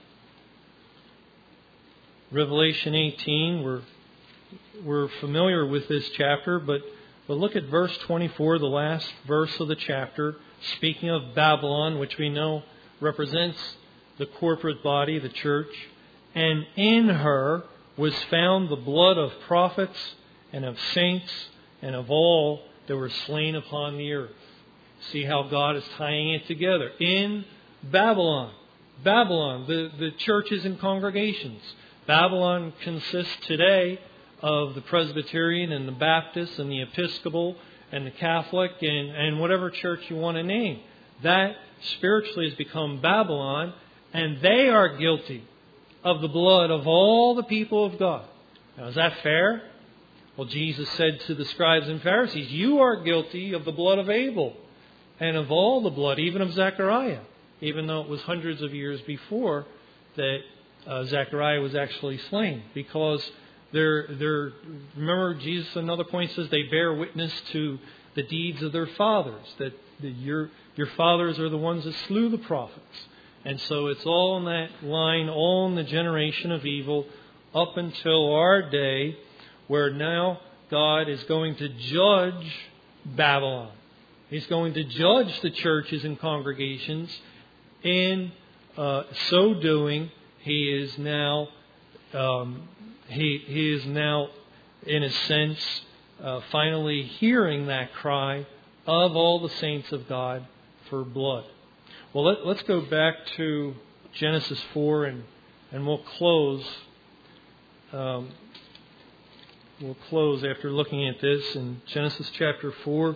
Revelation eighteen, we're, we're familiar with this chapter, but, but look at verse twenty-four, the last verse of the chapter, speaking of Babylon, which we know represents the corporate body, the church. And in her was found the blood of prophets and of saints and of all that were slain upon the earth. See how God is tying it together. In Babylon, Babylon, the, the churches and congregations. Babylon consists today of the Presbyterian and the Baptist and the Episcopal and the Catholic and, and whatever church you want to name. That spiritually has become Babylon, and they are guilty of the blood of all the people of God. Now, is that fair? Well, Jesus said to the scribes and Pharisees, you are guilty of the blood of Abel and of all the blood, even of Zechariah, even though it was hundreds of years before that uh, Zechariah was actually slain. Because they're, they're, remember, Jesus at another point says they bear witness to the deeds of their fathers, that the, your, your fathers are the ones that slew the prophets. And so it's all in that line, all in the generation of evil, up until our day, where now God is going to judge Babylon. He's going to judge the churches and congregations. In uh, so doing, He is now, um, he, he is now, in a sense, uh, finally hearing that cry of all the saints of God for blood. Well, let, let's go back to Genesis four, and, and we'll close. Um, we'll close after looking at this in Genesis chapter four.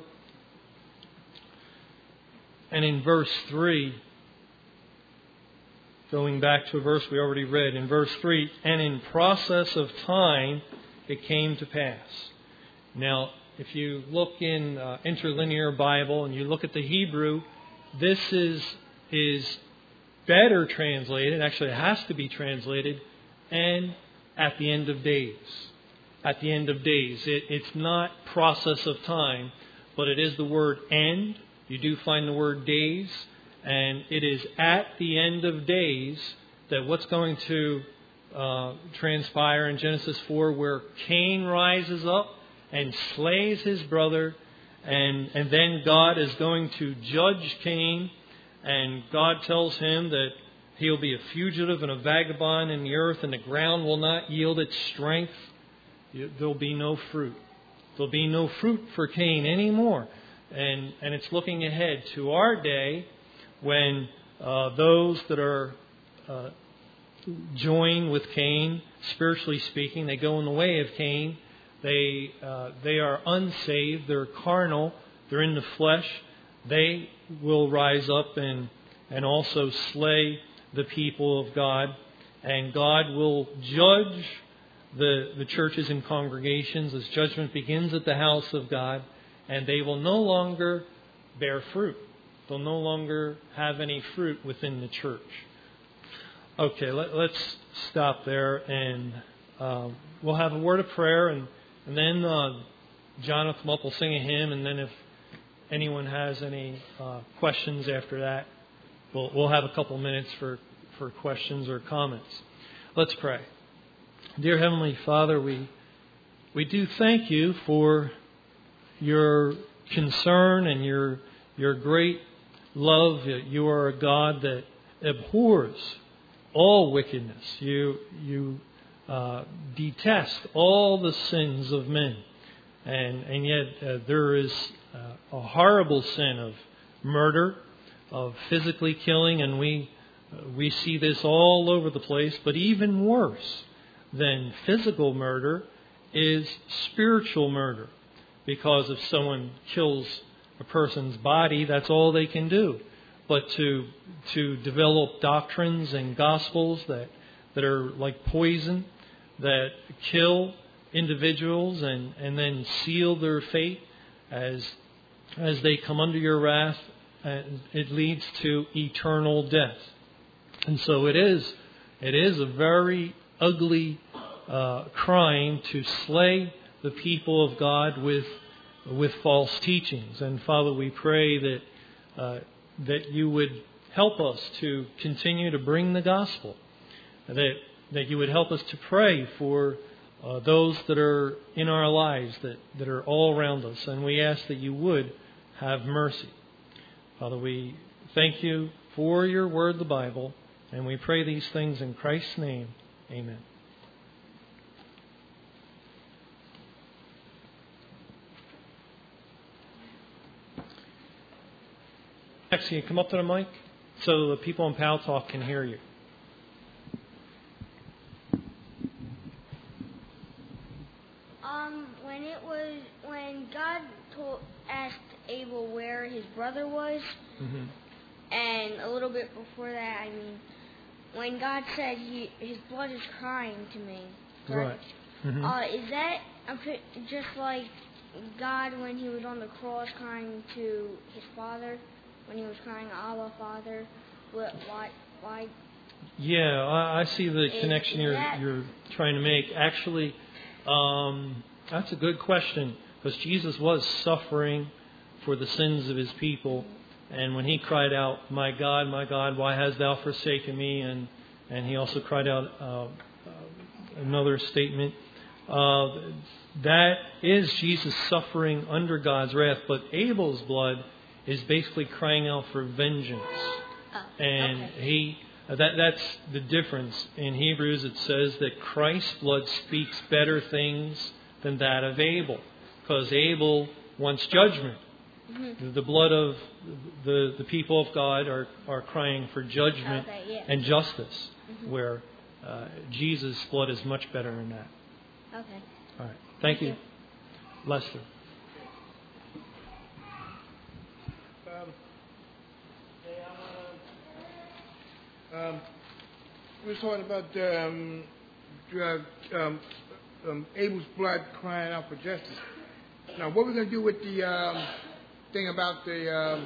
And in verse three, going back to a verse we already read, in verse three, and in process of time it came to pass. Now, if you look in uh, Interlinear Bible and you look at the Hebrew, this is is better translated. Actually, it has to be translated, and at the end of days. At the end of days. It, it's not process of time, but it is the word end. You do find the word days, and it is at the end of days that what's going to uh, transpire in Genesis four, where Cain rises up and slays his brother, and, and then God is going to judge Cain, and God tells him that he'll be a fugitive and a vagabond in the earth, and the ground will not yield its strength. There'll be no fruit. There'll be no fruit for Cain anymore. And and it's looking ahead to our day, when uh, those that are uh, join with Cain, spiritually speaking, they go in the way of Cain. They uh, they are unsaved. They're carnal. They're in the flesh. They will rise up and and also slay the people of God, and God will judge the the churches and congregations as judgment begins at the house of God, and they will no longer bear fruit. They'll no longer have any fruit within the church. Okay, let, let's stop there, and uh, we'll have a word of prayer, and, and then uh, John will come up, we'll sing a hymn, and then if anyone has any uh, questions after that, we'll, we'll have a couple minutes for, for questions or comments. Let's pray. Dear Heavenly Father, we we do thank you for your concern and your your great love. You are a God that abhors all wickedness. You you uh, detest all the sins of men. And, and yet uh, there is uh, a horrible sin of murder, of physically killing, and we uh, we see this all over the place. But even worse than physical murder is spiritual murder. Because if someone kills a person's body, that's all they can do. But to to develop doctrines and gospels that, that are like poison, that kill individuals and, and then seal their fate as as they come under your wrath, and it leads to eternal death. And so it is it is a very ugly uh, crime to slay the people of God with with false teachings. And Father, we pray that uh, that you would help us to continue to bring the gospel, that that you would help us to pray for uh, those that are in our lives, that, that are all around us. And we ask that you would have mercy. Father, we thank you for your word, the Bible, and we pray these things in Christ's name. Amen. Next, can you come up to the mic so the people in Pal Talk can hear you? Um, when it was when God told asked Abel where his brother was, Mm-hmm. and a little bit before that, I mean, when God said he his blood is crying to me, Right. Mm-hmm. Uh, is that a bit just like God when he was on the cross crying to his Father, when he was crying, Abba, Father? What, why, why? Yeah, I, I see the Is connection you're that- you're trying to make. Actually, um, that's a good question, because Jesus was suffering for the sins of his people, and when he cried out, "My God, my God, why hast thou forsaken me?" and and he also cried out uh, uh, another statement. Uh, that is Jesus suffering under God's wrath, but Abel's blood is basically crying out for vengeance. Oh, And okay. he that that's the difference. In Hebrews it says that Christ's blood speaks better things than that of Abel, because Abel wants judgment. Mhm. The blood of the the people of God are, are crying for judgment Okay, yeah. and justice, Mhm. where uh, Jesus' blood is much better than that. Okay. All right. Thank, Thank you. you. Lester. Um, um, we were talking about um, uh, um, um, Abel's blood crying out for justice. Now, what we're going to do with the um, thing about the um,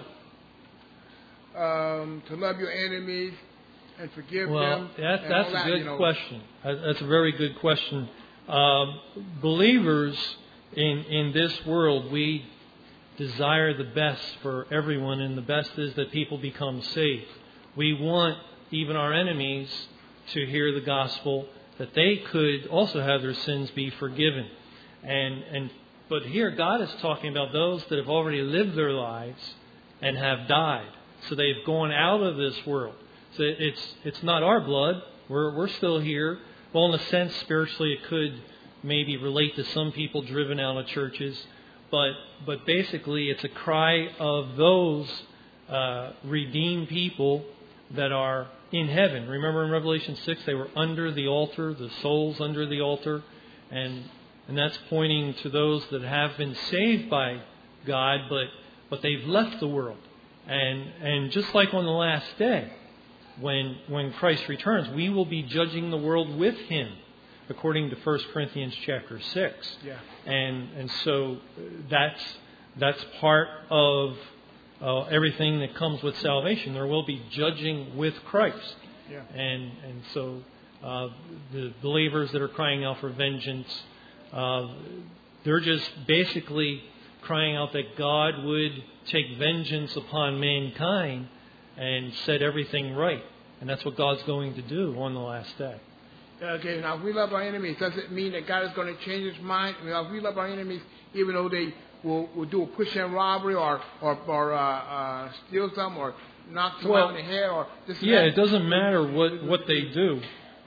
um, to love your enemies and forgive Well, them? that, and that's all a that, good you know. question. That- That's a very good question. Um, believers in in this world, we desire the best for everyone, and the best is that people become saved. We want even our enemies to hear the gospel, that they could also have their sins be forgiven. And and but here God is talking about those that have already lived their lives and have died. So they've gone out of this world. So it's it's not our blood. We're we're still here. Well, in a sense, spiritually, it could maybe relate to some people driven out of churches. But but basically, it's a cry of those uh, redeemed people that are in heaven. Remember in Revelation six, they were under the altar, the souls under the altar. And and that's pointing to those that have been saved by God, but but they've left the world. And and just like on the last day, when when Christ returns, we will be judging the world with Him, according to First Corinthians chapter six. Yeah. And and so that's that's part of uh, everything that comes with salvation. There will be judging with Christ. Yeah. And and so uh, the believers that are crying out for vengeance, uh, they're just basically crying out that God would take vengeance upon mankind and set everything right. And that's what God's going to do on the last day. Okay, now if we love our enemies, does it mean that God is going to change His mind? I mean, if we love our enemies, even though they will, will do a push-in robbery or or, or uh, uh, steal some or knock some Well, out in the head or this and Yeah, that? it doesn't matter what, what they do.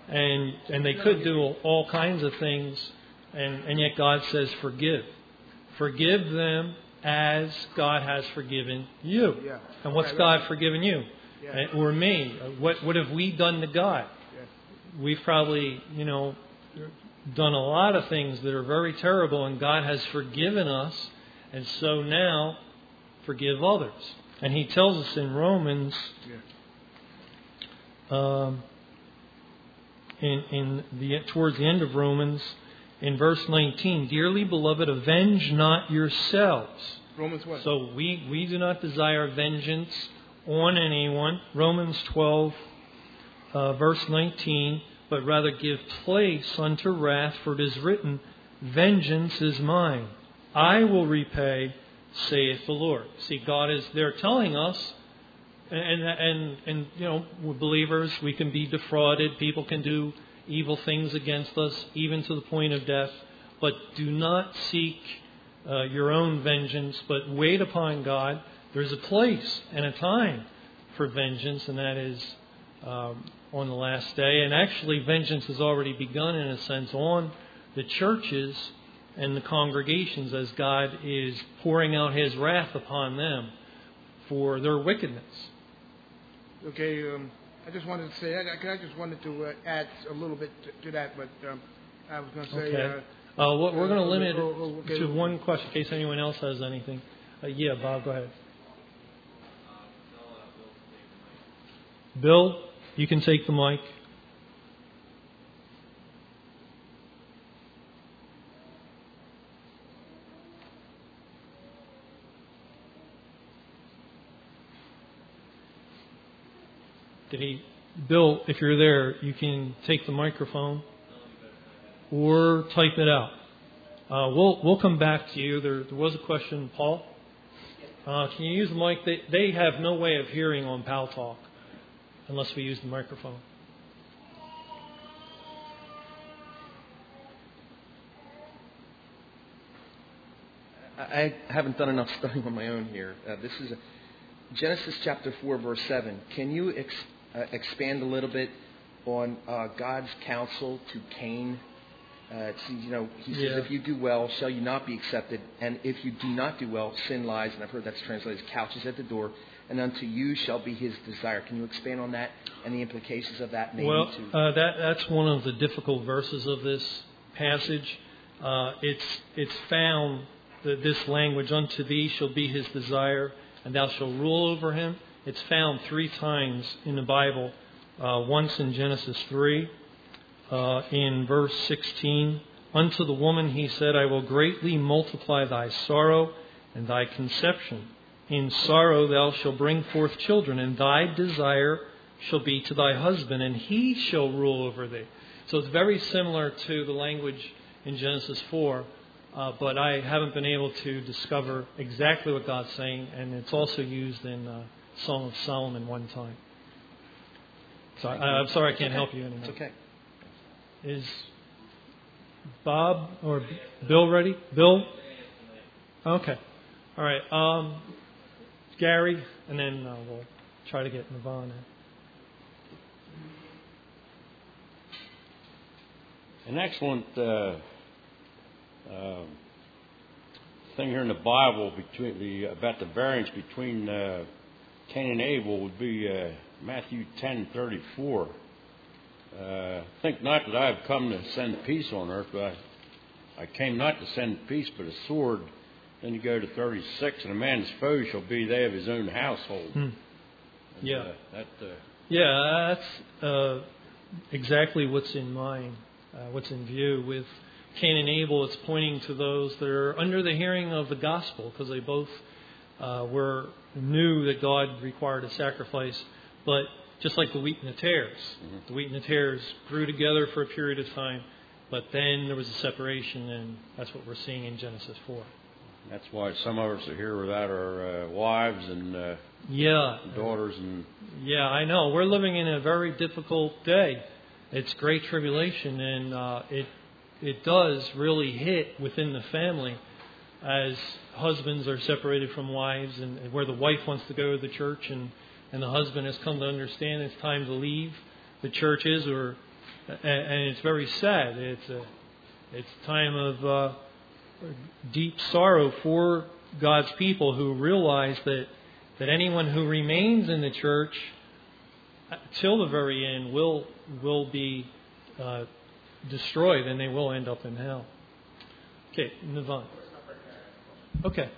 And and they could do all kinds of things, and, and yet God says forgive. Forgive them as God has forgiven you. Yeah. And what's Right, God right. forgiven you? Yeah. Uh, Or me? Uh, What what have we done to God? Yeah. We've probably, you know, done a lot of things that are very terrible, and God has forgiven us, and so now forgive others. And He tells us in Romans, Yeah. um, in in the towards the end of Romans, in verse nineteen, dearly beloved, avenge not yourselves. Romans what? So we, we do not desire vengeance on anyone. Romans twelve, uh, verse nineteen, but rather give place unto wrath, for it is written, vengeance is mine. I will repay, saith the Lord. See, God is there telling us, and, and, and you know, we're believers, we can be defrauded. People can do evil things against us, even to the point of death. But do not seek uh, your own vengeance, but wait upon God. There's a place and a time for vengeance, and that is um, on the last day. And actually, vengeance has already begun, in a sense, on the churches and the congregations, as God is pouring out His wrath upon them for their wickedness. Okay, um, I just wanted to say, I, I just wanted to uh, add a little bit to, to that, but um, I was going to say... Okay. Uh, Uh, we're going to uh, limit oh, oh, okay. it to one question in case anyone else has anything. Uh, yeah, Bob, go ahead. Bill, you can take the mic. Did he, Bill, if you're there, you can take the microphone or type it out. Uh, we'll we'll come back to you. There, there was a question, Paul. Uh, can you use the mic? They, they have no way of hearing on Pal Talk unless we use the microphone. I haven't done enough studying on my own here. Uh, this is a, Genesis chapter four, verse seven. Can you ex, uh, expand a little bit on uh, God's counsel to Cain? Uh, it's, you know, he says, Yeah. if you do well, shall you not be accepted? And if you do not do well, sin lies. And I've heard that's translated as couches at the door. And unto you shall be his desire. Can you expand on that and the implications of that? Maybe Well, to... uh, that that's one of the difficult verses of this passage. Uh, it's it's found that this language, unto thee shall be his desire, and thou shalt rule over him. It's found three times in the Bible. Uh, once in Genesis three. Uh, in verse sixteen, unto the woman he said, I will greatly multiply thy sorrow and thy conception. In sorrow thou shalt bring forth children, and thy desire shall be to thy husband, and he shall rule over thee. So it's very similar to the language in Genesis four, uh, but I haven't been able to discover exactly what God's saying, and it's also used in uh, Song of Solomon one time. So I, I'm sorry I can't help you anymore. It's okay. Is Bob or Bill ready? Bill? Okay. All right. Um, Gary, and then uh, we'll try to get Nirvana. An excellent uh, uh, thing here in the Bible between the about the variance between uh, Cain and Abel would be uh, Matthew ten thirty four. Uh, think not that I have come to send peace on earth, but I, I came not to send peace, but a sword. Then you go to thirty-six, and a man's foe shall be they of his own household. Hmm. And, Yeah. Uh, that, uh, Yeah, that's uh, exactly what's in mind, uh, what's in view. With Cain and Abel, it's pointing to those that are under the hearing of the gospel, because they both uh, were knew that God required a sacrifice, but just like the wheat and the tares. Mm-hmm. The wheat and the tares grew together for a period of time, but then there was a separation, and that's what we're seeing in Genesis four. that's why some of us are here without our uh, wives and uh, Yeah. daughters and Yeah, I know. We're living in a very difficult day. It's great tribulation, and uh, it it does really hit within the family as husbands are separated from wives, and, and where the wife wants to go to the church, and, and the husband has come to understand it's time to leave the churches, or and, and it's very sad. It's a it's a time of uh, deep sorrow for God's people who realize that that anyone who remains in the church till the very end will will be uh, destroyed, and they will end up in hell. Okay, move on. Okay.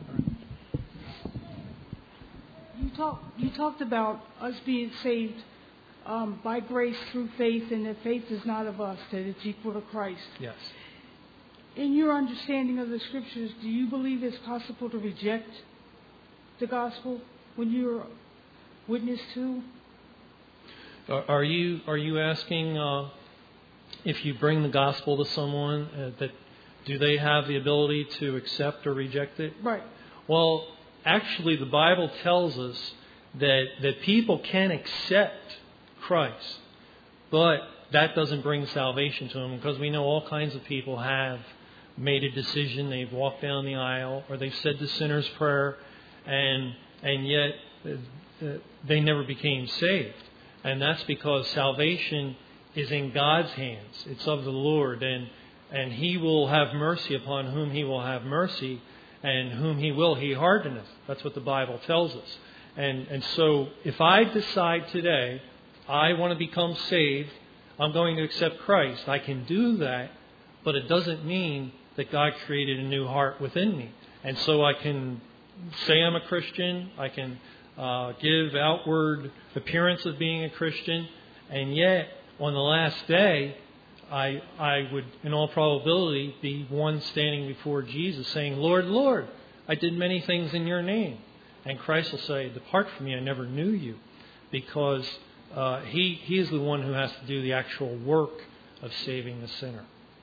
You talk, you talked about us being saved um, by grace through faith, and that faith is not of us, that it's equal to Christ. Yes. In your understanding of the Scriptures, do you believe it's possible to reject the gospel when you're witness to? Are you are you asking uh, if you bring the gospel to someone uh, that do they have the ability to accept or reject it? Right. Well, actually, the Bible tells us that that people can accept Christ, but that doesn't bring salvation to them, because we know all kinds of people have made a decision, they've walked down the aisle, or they've said the sinner's prayer, and and yet uh, they never became saved. And that's because salvation is in God's hands. It's of the Lord, and and He will have mercy upon whom He will have mercy, and whom He will He hardeneth. That's what the Bible tells us. And and so if I decide today I want to become saved, I'm going to accept Christ, I can do that, but it doesn't mean that God created a new heart within me. And so I can say I'm a Christian, I can uh, give outward appearance of being a Christian, and yet on the last day, I I would, in all probability, be one standing before Jesus saying, Lord, Lord, I did many things in your name. And Christ will say, depart from me, I never knew you. Because uh, he, he is the one who has to do the actual work of saving the sinner.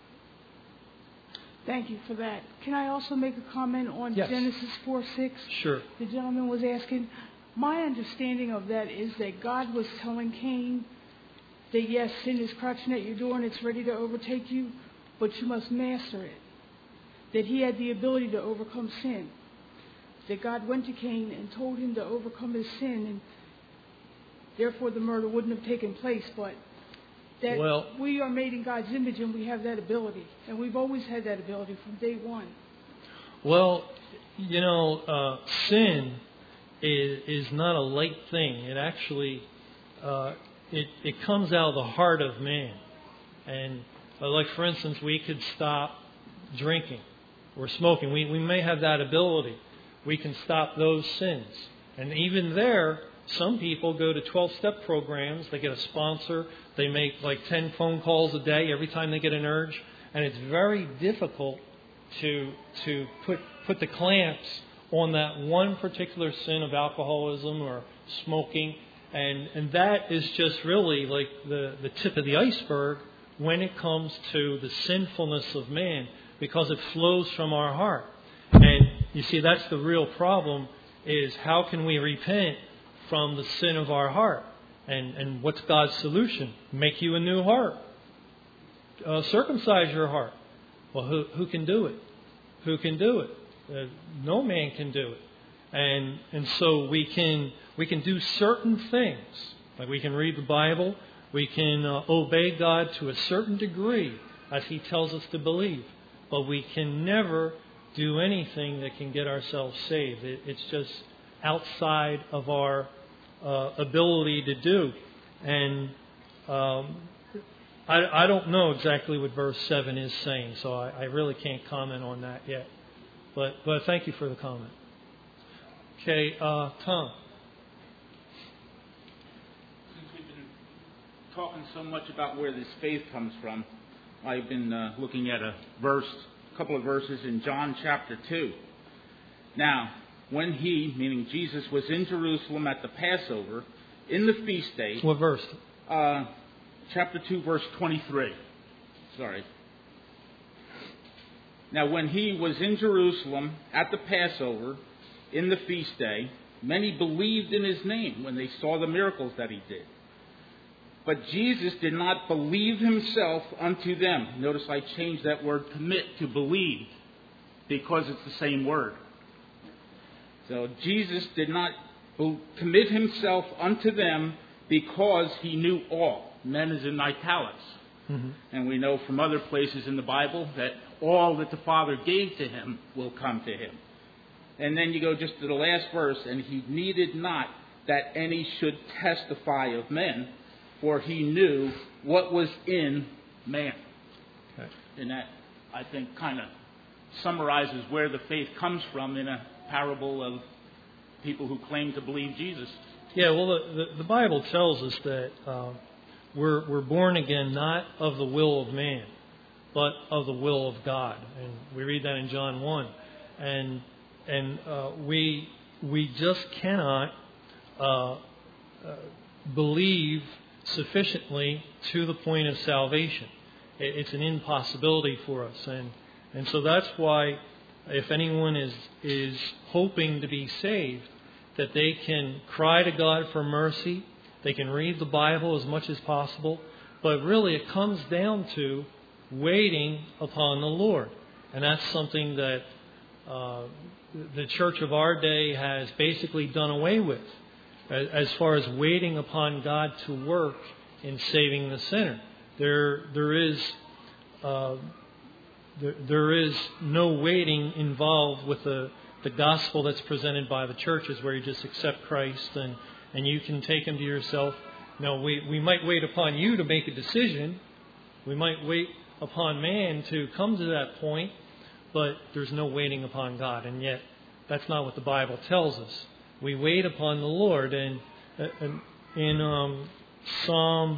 Thank you for that. Can I also make a comment on Yes. Genesis four six? Sure. The gentleman was asking. My understanding of that is that God was telling Cain that yes, sin is crouching at your door and it's ready to overtake you, but you must master it. That he had the ability to overcome sin. That God went to Cain and told him to overcome his sin, and therefore the murder wouldn't have taken place. But that Well, we are made in God's image and we have that ability. And we've always had that ability from day one. Well, you know, uh, sin is, is not a light thing. It actually, uh, it, it comes out of the heart of man. And uh, like, for instance, we could stop drinking or smoking. We, we may have that ability. We can stop those sins. And even there, some people go to twelve-step programs. They get a sponsor. They make like ten phone calls a day every time they get an urge. And it's very difficult to to put put the clamps on that one particular sin of alcoholism or smoking. And and that is just really like the, the tip of the iceberg when it comes to the sinfulness of man, because it flows from our heart. And you see, that's the real problem, is how can we repent from the sin of our heart? And and what's God's solution? Make you a new heart. Uh, circumcise your heart. Well, who who can do it? Who can do it? Uh, no man can do it. And and so we can we can do certain things. Like we can read the Bible. We can uh, obey God to a certain degree as He tells us to believe. But we can never do anything that can get ourselves saved. It, it's just outside of our uh, ability to do. And um, I, I don't know exactly what verse seven is saying, so I, I really can't comment on that yet. But but thank you for the comment. Okay, uh, Tom. Since we've been talking so much about where this faith comes from, I've been uh, looking at a verse, a couple of verses in John chapter two. Now, when he, meaning Jesus, was in Jerusalem at the Passover, in the feast day. What verse? Uh, chapter two, verse twenty-three. Sorry. Now, when he was in Jerusalem at the Passover, in the feast day, many believed in his name when they saw the miracles that he did. But Jesus did not believe himself unto them. Notice I changed that word commit to believe, because it's the same word. So Jesus did not commit himself unto them because he knew all. men is in italics. Mm-hmm. And we know from other places in the Bible that all that the Father gave to him will come to him. And then you go just to the last verse, and he needed not that any should testify of men, for he knew what was in man. Okay. And that, I think, kind of summarizes where the faith comes from in a parable of people who claim to believe Jesus. Yeah, well, the, the, the Bible tells us that uh, we're, we're born again not of the will of man, but of the will of God. And we read that in John one. And and uh, we we just cannot uh, uh, believe sufficiently to the point of salvation. It, it's an impossibility for us. And and so that's why if anyone is is hoping to be saved, that they can cry to God for mercy, they can read the Bible as much as possible, but really it comes down to waiting upon the Lord. And that's something that uh, the church of our day has basically done away with, as far as waiting upon God to work in saving the sinner. There, there is, uh, there, there is no waiting involved with the the gospel that's presented by the churches, where you just accept Christ and, and you can take him to yourself. No, we, we might wait upon you to make a decision. We might wait upon man to come to that point, but there's no waiting upon God. And yet, that's not what the Bible tells us. We wait upon the Lord. And in um, Psalm,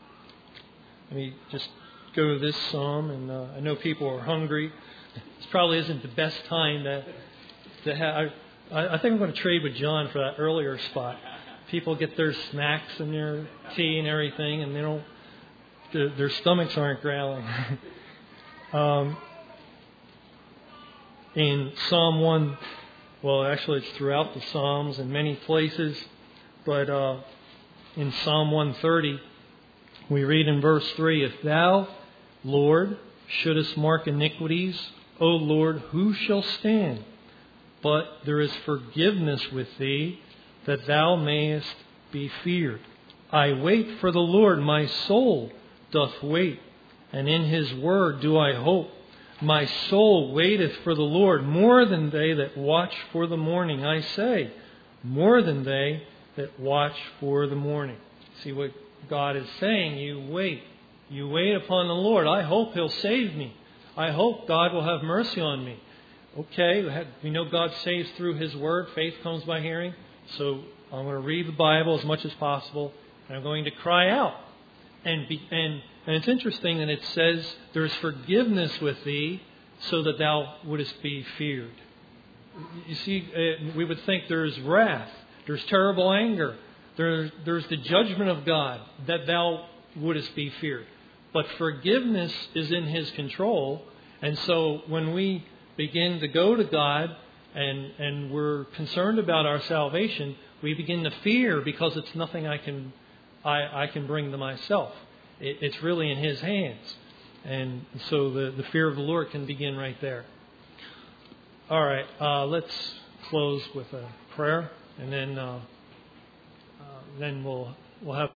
let me just go to this Psalm, and uh, I know people are hungry. This probably isn't the best time to To have, I, I think I'm going to trade with John for that earlier spot. People get their snacks and their tea and everything, and they don't. Their, their stomachs aren't growling. um, in Psalm one, well, actually, it's throughout the Psalms in many places, but uh, in Psalm one thirty, we read in verse three, "If thou, Lord, shouldest mark iniquities, O Lord, who shall stand? But there is forgiveness with thee, that thou mayest be feared. I wait for the Lord, my soul doth wait, and in his word do I hope. My soul waiteth for the Lord, more than they that watch for the morning. I say, more than they that watch for the morning." See what God is saying? You wait. You wait upon the Lord. I hope he'll save me. I hope God will have mercy on me. Okay, we know God saves through his word. Faith comes by hearing. So I'm going to read the Bible as much as possible, and I'm going to cry out. And be, and, and it's interesting that it says, "There is forgiveness with thee, so that thou wouldest be feared." You see, uh, we would think there's wrath, there's terrible anger, there, there's the judgment of God, that thou wouldest be feared. But forgiveness is in his control, and so when we begin to go to God and and we're concerned about our salvation, we begin to fear, because it's nothing I can I, I can bring to myself. It, it's really in his hands. And so the, the fear of the Lord can begin right there. All right, uh, let's close with a prayer, and then uh, uh, then we'll we'll have